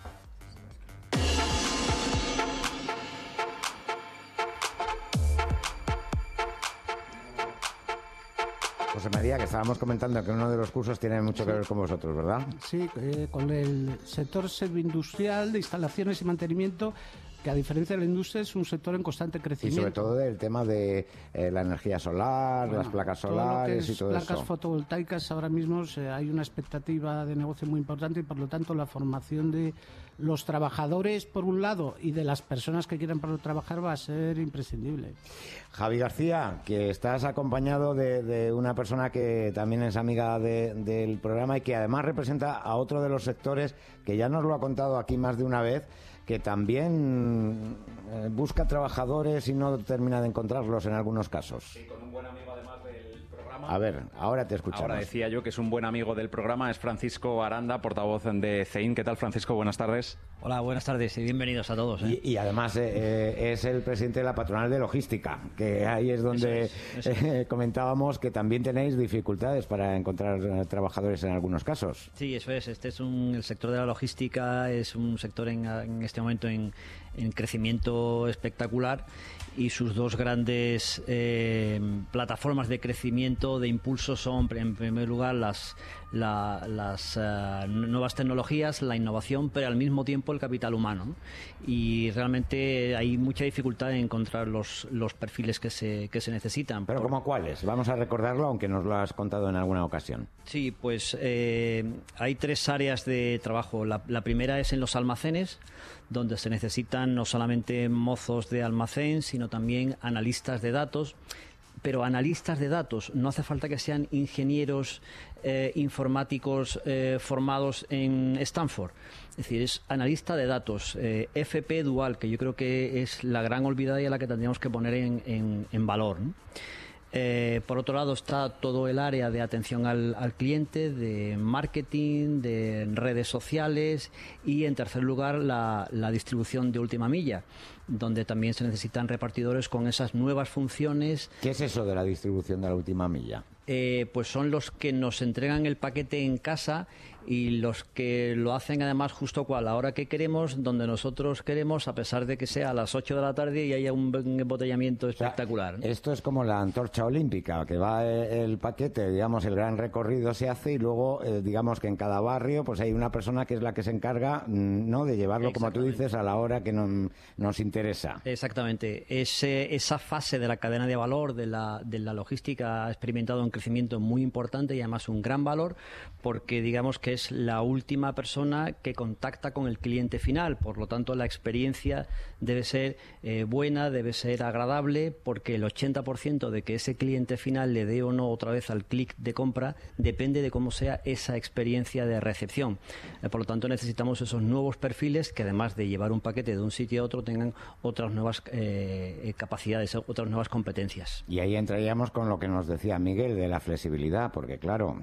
José María, que estábamos comentando que uno de los cursos tiene mucho que ver con vosotros, ¿verdad? Sí, con el sector serviindustrial de instalaciones y mantenimiento, que a diferencia de la industria es un sector en constante crecimiento. Y sobre todo del tema de la energía solar, las placas solares y todo eso. Placas fotovoltaicas, ahora mismo hay una expectativa de negocio muy importante y por lo tanto la formación de los trabajadores por un lado y de las personas que quieran trabajar va a ser imprescindible. Javi García, que estás acompañado de una persona que también es amiga del programa y que además representa a otro de los sectores que ya nos lo ha contado aquí más de una vez, que también busca trabajadores y no termina de encontrarlos en algunos casos. Sí, con un buen amigo además del programa. A ver, ahora te escuchamos. Ahora decía yo que es un buen amigo del programa, es Francisco Aranda, portavoz de CEIN. ¿Qué tal, Francisco? Buenas tardes. Hola, buenas tardes y bienvenidos a todos. Y además es el presidente de la patronal de logística, que ahí es donde comentábamos que también tenéis dificultades para encontrar trabajadores en algunos casos. Sí, eso es. El sector de la logística es un sector en este momento en crecimiento espectacular y sus dos grandes plataformas de crecimiento, de impulso son, en primer lugar, las nuevas tecnologías, la innovación, pero al mismo tiempo el capital humano, ¿no? Y realmente hay mucha dificultad en encontrar los perfiles que se necesitan. ¿Pero como cuáles? Vamos a recordarlo, aunque nos lo has contado en alguna ocasión. Sí, pues hay 3 áreas de trabajo. La primera es en los almacenes, donde se necesitan no solamente mozos de almacén, sino también analistas de datos. Pero analistas de datos, no hace falta que sean ingenieros informáticos formados en Stanford. Es decir, es analista de datos, FP dual, que yo creo que es la gran olvidada y a la que tendríamos que poner en valor, ¿no? Por otro lado está todo el área de atención al cliente, de marketing, de redes sociales y, en tercer lugar, la distribución de última milla, donde también se necesitan repartidores con esas nuevas funciones. ¿Qué es eso de la distribución de la última milla? Pues son los que nos entregan el paquete en casa y los que lo hacen además justo a la hora que queremos, donde nosotros queremos, a pesar de que sea a las 8 de la tarde y haya un embotellamiento espectacular. Esto es como la antorcha olímpica, que va el paquete, digamos, el gran recorrido se hace y luego, digamos que en cada barrio pues hay una persona que es la que se encarga, ¿no?, de llevarlo, como tú dices, a la hora que nos interesa. Exactamente. Esa fase de la cadena de valor de la logística ha experimentado un crecimiento muy importante y además un gran valor, porque digamos que es la última persona que contacta con el cliente final. Por lo tanto, la experiencia debe ser buena, debe ser agradable, porque el 80% de que ese cliente final le dé o no otra vez al clic de compra depende de cómo sea esa experiencia de recepción. Por lo tanto, necesitamos esos nuevos perfiles que, además de llevar un paquete de un sitio a otro, tengan otras nuevas capacidades, otras nuevas competencias. Y ahí entraríamos con lo que nos decía Miguel de la flexibilidad, porque claro,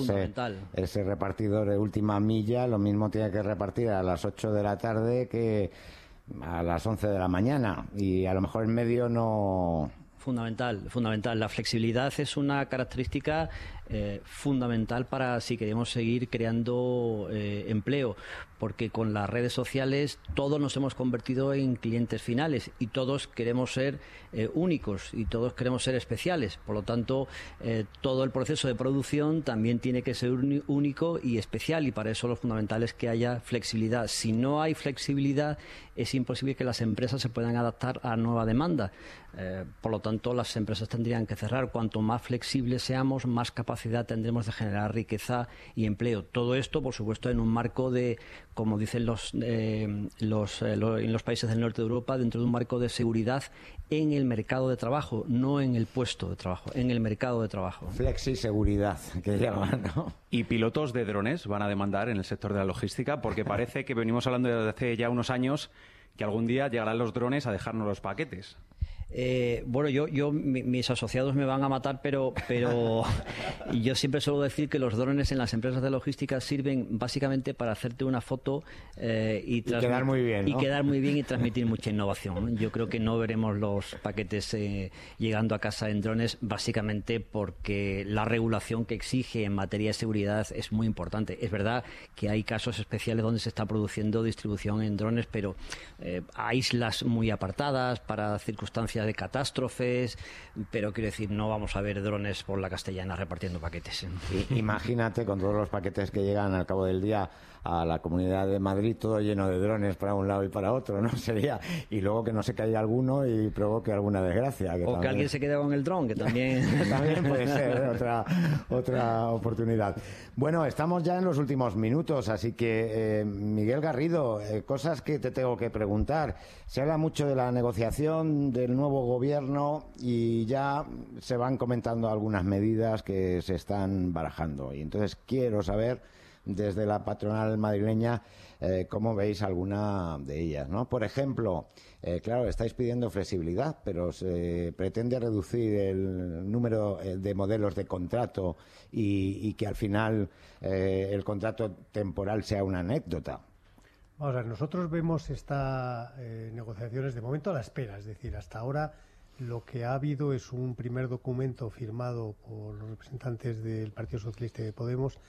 ese repartidor de última milla lo mismo tiene que repartir a las 8 de la tarde que a las 11 de la mañana, y a lo mejor en medio no... Fundamental. La flexibilidad es una característica fundamental para si queremos seguir creando empleo, porque con las redes sociales todos nos hemos convertido en clientes finales y todos queremos ser únicos y todos queremos ser especiales. Por lo tanto, todo el proceso de producción también tiene que ser único y especial, y para eso lo fundamental es que haya flexibilidad. Si no hay flexibilidad, es imposible que las empresas se puedan adaptar a nueva demanda. Por lo tanto, las empresas tendrían que cerrar. Cuanto más flexibles seamos, más capacidad tendremos de generar riqueza y empleo. Todo esto, por supuesto, en un marco de, como dicen en los países del norte de Europa, dentro de un marco de seguridad en el mercado de trabajo, no en el puesto de trabajo, en el mercado de trabajo. Flexiseguridad, que llaman, ¿no? ¿Y pilotos de drones van a demandar en el sector de la logística? Porque parece que venimos hablando desde hace ya unos años que algún día llegarán los drones a dejarnos los paquetes. Bueno, mis asociados me van a matar, pero yo siempre suelo decir que los drones en las empresas de logística sirven básicamente para hacerte una foto y quedar muy bien, ¿no? Y quedar muy bien y transmitir mucha innovación. Yo creo que no veremos los paquetes llegando a casa en drones, básicamente porque la regulación que exige en materia de seguridad es muy importante. Es verdad que hay casos especiales donde se está produciendo distribución en drones, pero a islas muy apartadas, para circunstancias de catástrofes, pero quiero decir, no vamos a ver drones por la Castellana repartiendo paquetes. Imagínate con todos los paquetes que llegan al cabo del día a la Comunidad de Madrid, todo lleno de drones para un lado y para otro, ¿no? Sería, y luego que no se caiga alguno y provoque alguna desgracia. Que alguien se quede con el dron, que también... también puede ser otra oportunidad. Bueno, estamos ya en los últimos minutos, así que, Miguel Garrido, cosas que te tengo que preguntar. Se habla mucho de la negociación del nuevo gobierno y ya se van comentando algunas medidas que se están barajando. Y entonces quiero saber, desde la patronal madrileña, cómo veis alguna de ellas, ¿no? Por ejemplo, claro, estáis pidiendo flexibilidad, pero se pretende reducir el número de modelos de contrato y que al final el contrato temporal sea una anécdota. Vamos a ver, nosotros vemos estas negociaciones de momento a la espera, es decir, hasta ahora lo que ha habido es un primer documento firmado por los representantes del Partido Socialista y de Podemos,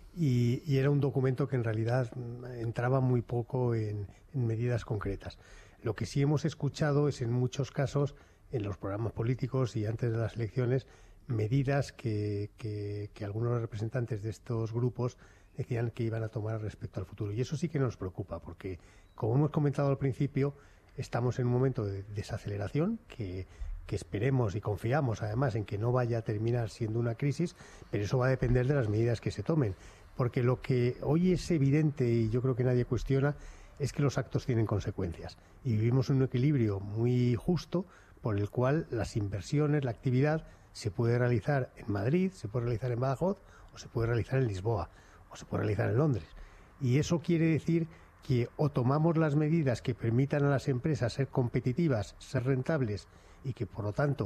y era un documento que en realidad entraba muy poco en medidas concretas. Lo que sí hemos escuchado es, en muchos casos, en los programas políticos y antes de las elecciones, medidas que algunos representantes de estos grupos decían que iban a tomar respecto al futuro. Y eso sí que nos preocupa, porque, como hemos comentado al principio, estamos en un momento de desaceleración que esperemos y confiamos, además, en que no vaya a terminar siendo una crisis, pero eso va a depender de las medidas que se tomen. Porque lo que hoy es evidente, y yo creo que nadie cuestiona, es que los actos tienen consecuencias. Y vivimos en un equilibrio muy justo por el cual las inversiones, la actividad, se puede realizar en Madrid, se puede realizar en Badajoz, o se puede realizar en Lisboa, o se puede realizar en Londres. Y eso quiere decir que o tomamos las medidas que permitan a las empresas ser competitivas, ser rentables, y que, por lo tanto,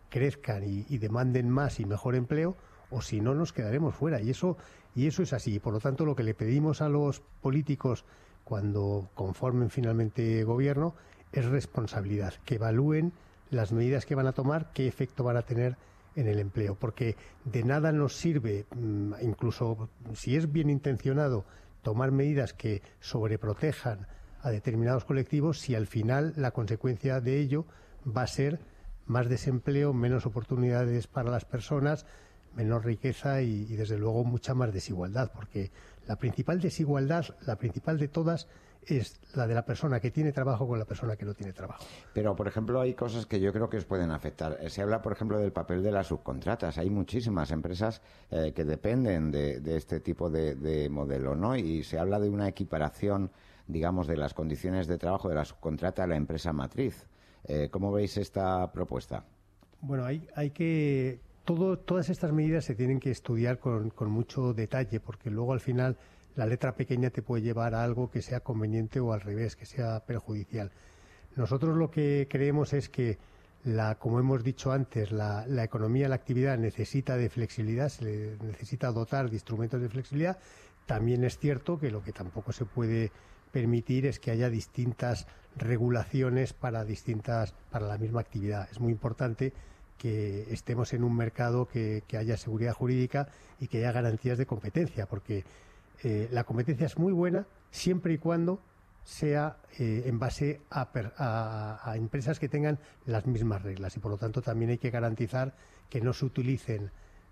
crezcan y demanden más y mejor empleo, o si no nos quedaremos fuera. Y eso es así. Por lo tanto, lo que le pedimos a los políticos cuando conformen finalmente gobierno es responsabilidad, que evalúen las medidas que van a tomar, qué efecto van a tener en el empleo, porque de nada nos sirve, incluso si es bien intencionado, tomar medidas que sobreprotejan a determinados colectivos, si al final la consecuencia de ello va a ser más desempleo, menos oportunidades para las personas, menos riqueza y desde luego mucha más desigualdad, porque la principal desigualdad, la principal de todas, es la de la persona que tiene trabajo con la persona que no tiene trabajo. Pero, por ejemplo, hay cosas que yo creo que os pueden afectar. Se habla, por ejemplo, del papel de las subcontratas. Hay muchísimas empresas que dependen de este tipo de modelo, ¿no? Y se habla de una equiparación, digamos, de las condiciones de trabajo de la subcontrata a la empresa matriz. ¿Cómo veis esta propuesta? Bueno, hay que... Todas estas medidas se tienen que estudiar con mucho detalle, porque luego al final la letra pequeña te puede llevar a algo que sea conveniente o al revés, que sea perjudicial. Nosotros lo que creemos es que, como hemos dicho antes, la economía, la actividad necesita de flexibilidad, se le necesita dotar de instrumentos de flexibilidad. También es cierto que lo que tampoco se puede permitir es que haya distintas regulaciones para la misma actividad. Es muy importante que estemos en un mercado que haya seguridad jurídica y que haya garantías de competencia, porque la competencia es muy buena siempre y cuando sea en base a empresas que tengan las mismas reglas, y por lo tanto también hay que garantizar que no se utilicen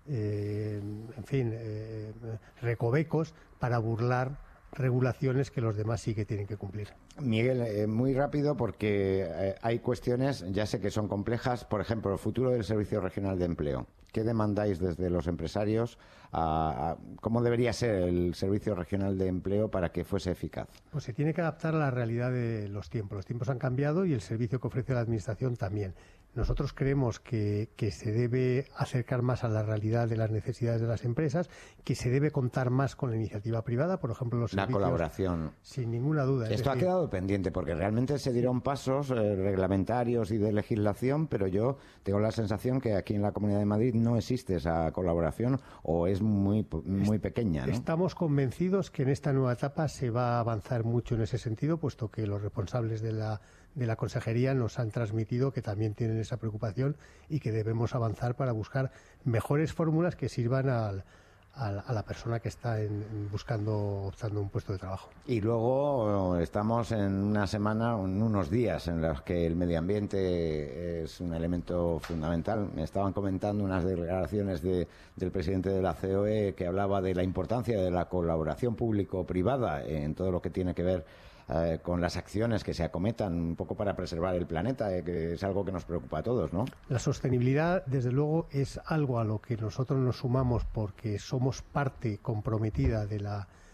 recovecos para burlar regulaciones que los demás sí que tienen que cumplir. Miguel, muy rápido, porque hay cuestiones, ya sé que son complejas, por ejemplo, el futuro del Servicio Regional de Empleo. ¿Qué demandáis desde los empresarios? ¿Cómo debería ser el Servicio Regional de Empleo para que fuese eficaz? Pues se tiene que adaptar a la realidad de los tiempos. Los tiempos han cambiado y el servicio que ofrece la Administración también. Nosotros creemos que se debe acercar más a la realidad de las necesidades de las empresas, que se debe contar más con la iniciativa privada, por ejemplo, los servicios. La colaboración. Sin ninguna duda. Esto ha quedado pendiente, porque realmente se dieron pasos reglamentarios y de legislación, pero yo tengo la sensación que aquí en la Comunidad de Madrid no existe esa colaboración, o es muy pequeña, ¿no? Estamos convencidos que en esta nueva etapa se va a avanzar mucho en ese sentido, puesto que los responsables de la Consejería nos han transmitido que también tienen esa preocupación y que debemos avanzar para buscar mejores fórmulas que sirvan a la persona que está optando un puesto de trabajo. Y luego estamos en una semana, en unos días en los que el medio ambiente es un elemento fundamental. Me estaban comentando unas declaraciones del presidente de la COE que hablaba de la importancia de la colaboración público-privada en todo lo que tiene que ver con las acciones que se acometan un poco para preservar el planeta, que es algo que nos preocupa a todos, ¿no? La sostenibilidad, desde luego, es algo a lo que nosotros nos sumamos porque somos parte comprometida de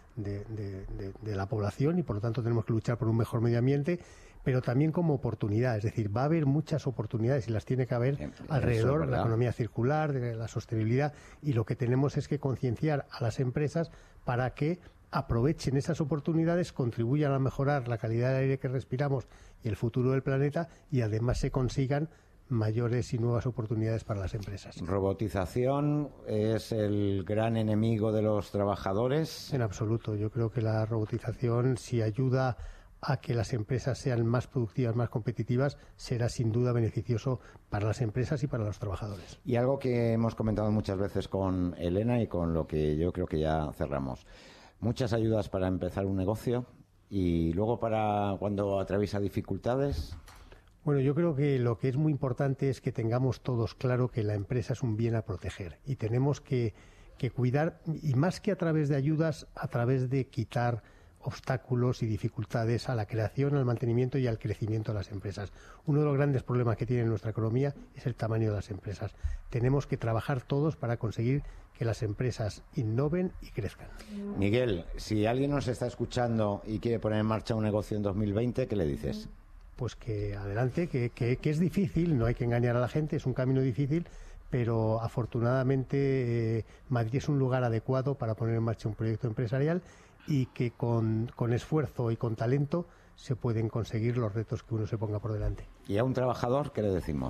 la población y por lo tanto tenemos que luchar por un mejor medio ambiente, pero también como oportunidad. Es decir, va a haber muchas oportunidades y las tiene que haber alrededor de la economía circular, de la sostenibilidad, y lo que tenemos es que concienciar a las empresas para que aprovechen esas oportunidades, contribuyan a mejorar la calidad del aire que respiramos y el futuro del planeta, y además se consigan mayores y nuevas oportunidades para las empresas. ¿Robotización es el gran enemigo de los trabajadores? En absoluto. Yo creo que la robotización, si ayuda a que las empresas sean más productivas, más competitivas, será sin duda beneficioso para las empresas y para los trabajadores. Y algo que hemos comentado muchas veces con Elena y con lo que yo creo que ya cerramos. Muchas ayudas para empezar un negocio y luego para cuando atraviesa dificultades. Bueno, yo creo que lo que es muy importante es que tengamos todos claro que la empresa es un bien a proteger y tenemos que cuidar, y más que a través de ayudas, a través de quitar obstáculos y dificultades a la creación, al mantenimiento y al crecimiento de las empresas. Uno de los grandes problemas que tiene nuestra economía es el tamaño de las empresas. Tenemos que trabajar todos para conseguir que las empresas innoven y crezcan. Miguel, si alguien nos está escuchando y quiere poner en marcha un negocio en 2020, ¿qué le dices? Pues que adelante, que es difícil, no hay que engañar a la gente, es un camino difícil, pero afortunadamente Madrid es un lugar adecuado para poner en marcha un proyecto empresarial y que con esfuerzo y con talento se pueden conseguir los retos que uno se ponga por delante. ¿Y a un trabajador qué le decimos?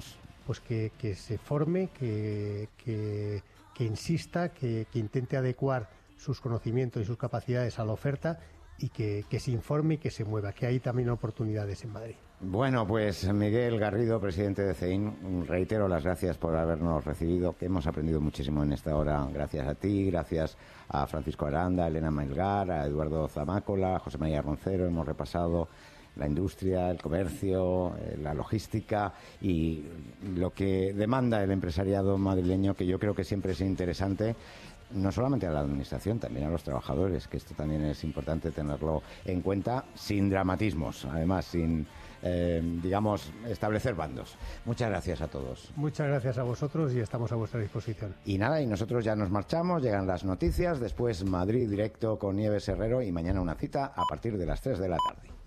pues que se forme, que insista, que intente adecuar sus conocimientos y sus capacidades a la oferta y que se informe y que se mueva, que hay también oportunidades en Madrid. Bueno, pues Miguel Garrido, presidente de CEIN, reitero las gracias por habernos recibido, que hemos aprendido muchísimo en esta hora, gracias a ti, gracias a Francisco Aranda, a Elena Melgar, a Eduardo Zamácola, a José María Roncero. Hemos repasado la industria, el comercio, la logística y lo que demanda el empresariado madrileño, que yo creo que siempre es interesante, no solamente a la administración, también a los trabajadores, que esto también es importante tenerlo en cuenta, sin dramatismos, además sin, establecer bandos. Muchas gracias a todos. Muchas gracias a vosotros y estamos a vuestra disposición. Y nada, y nosotros ya nos marchamos, llegan las noticias, después Madrid Directo con Nieves Herrero y mañana una cita a partir de las 3 de la tarde.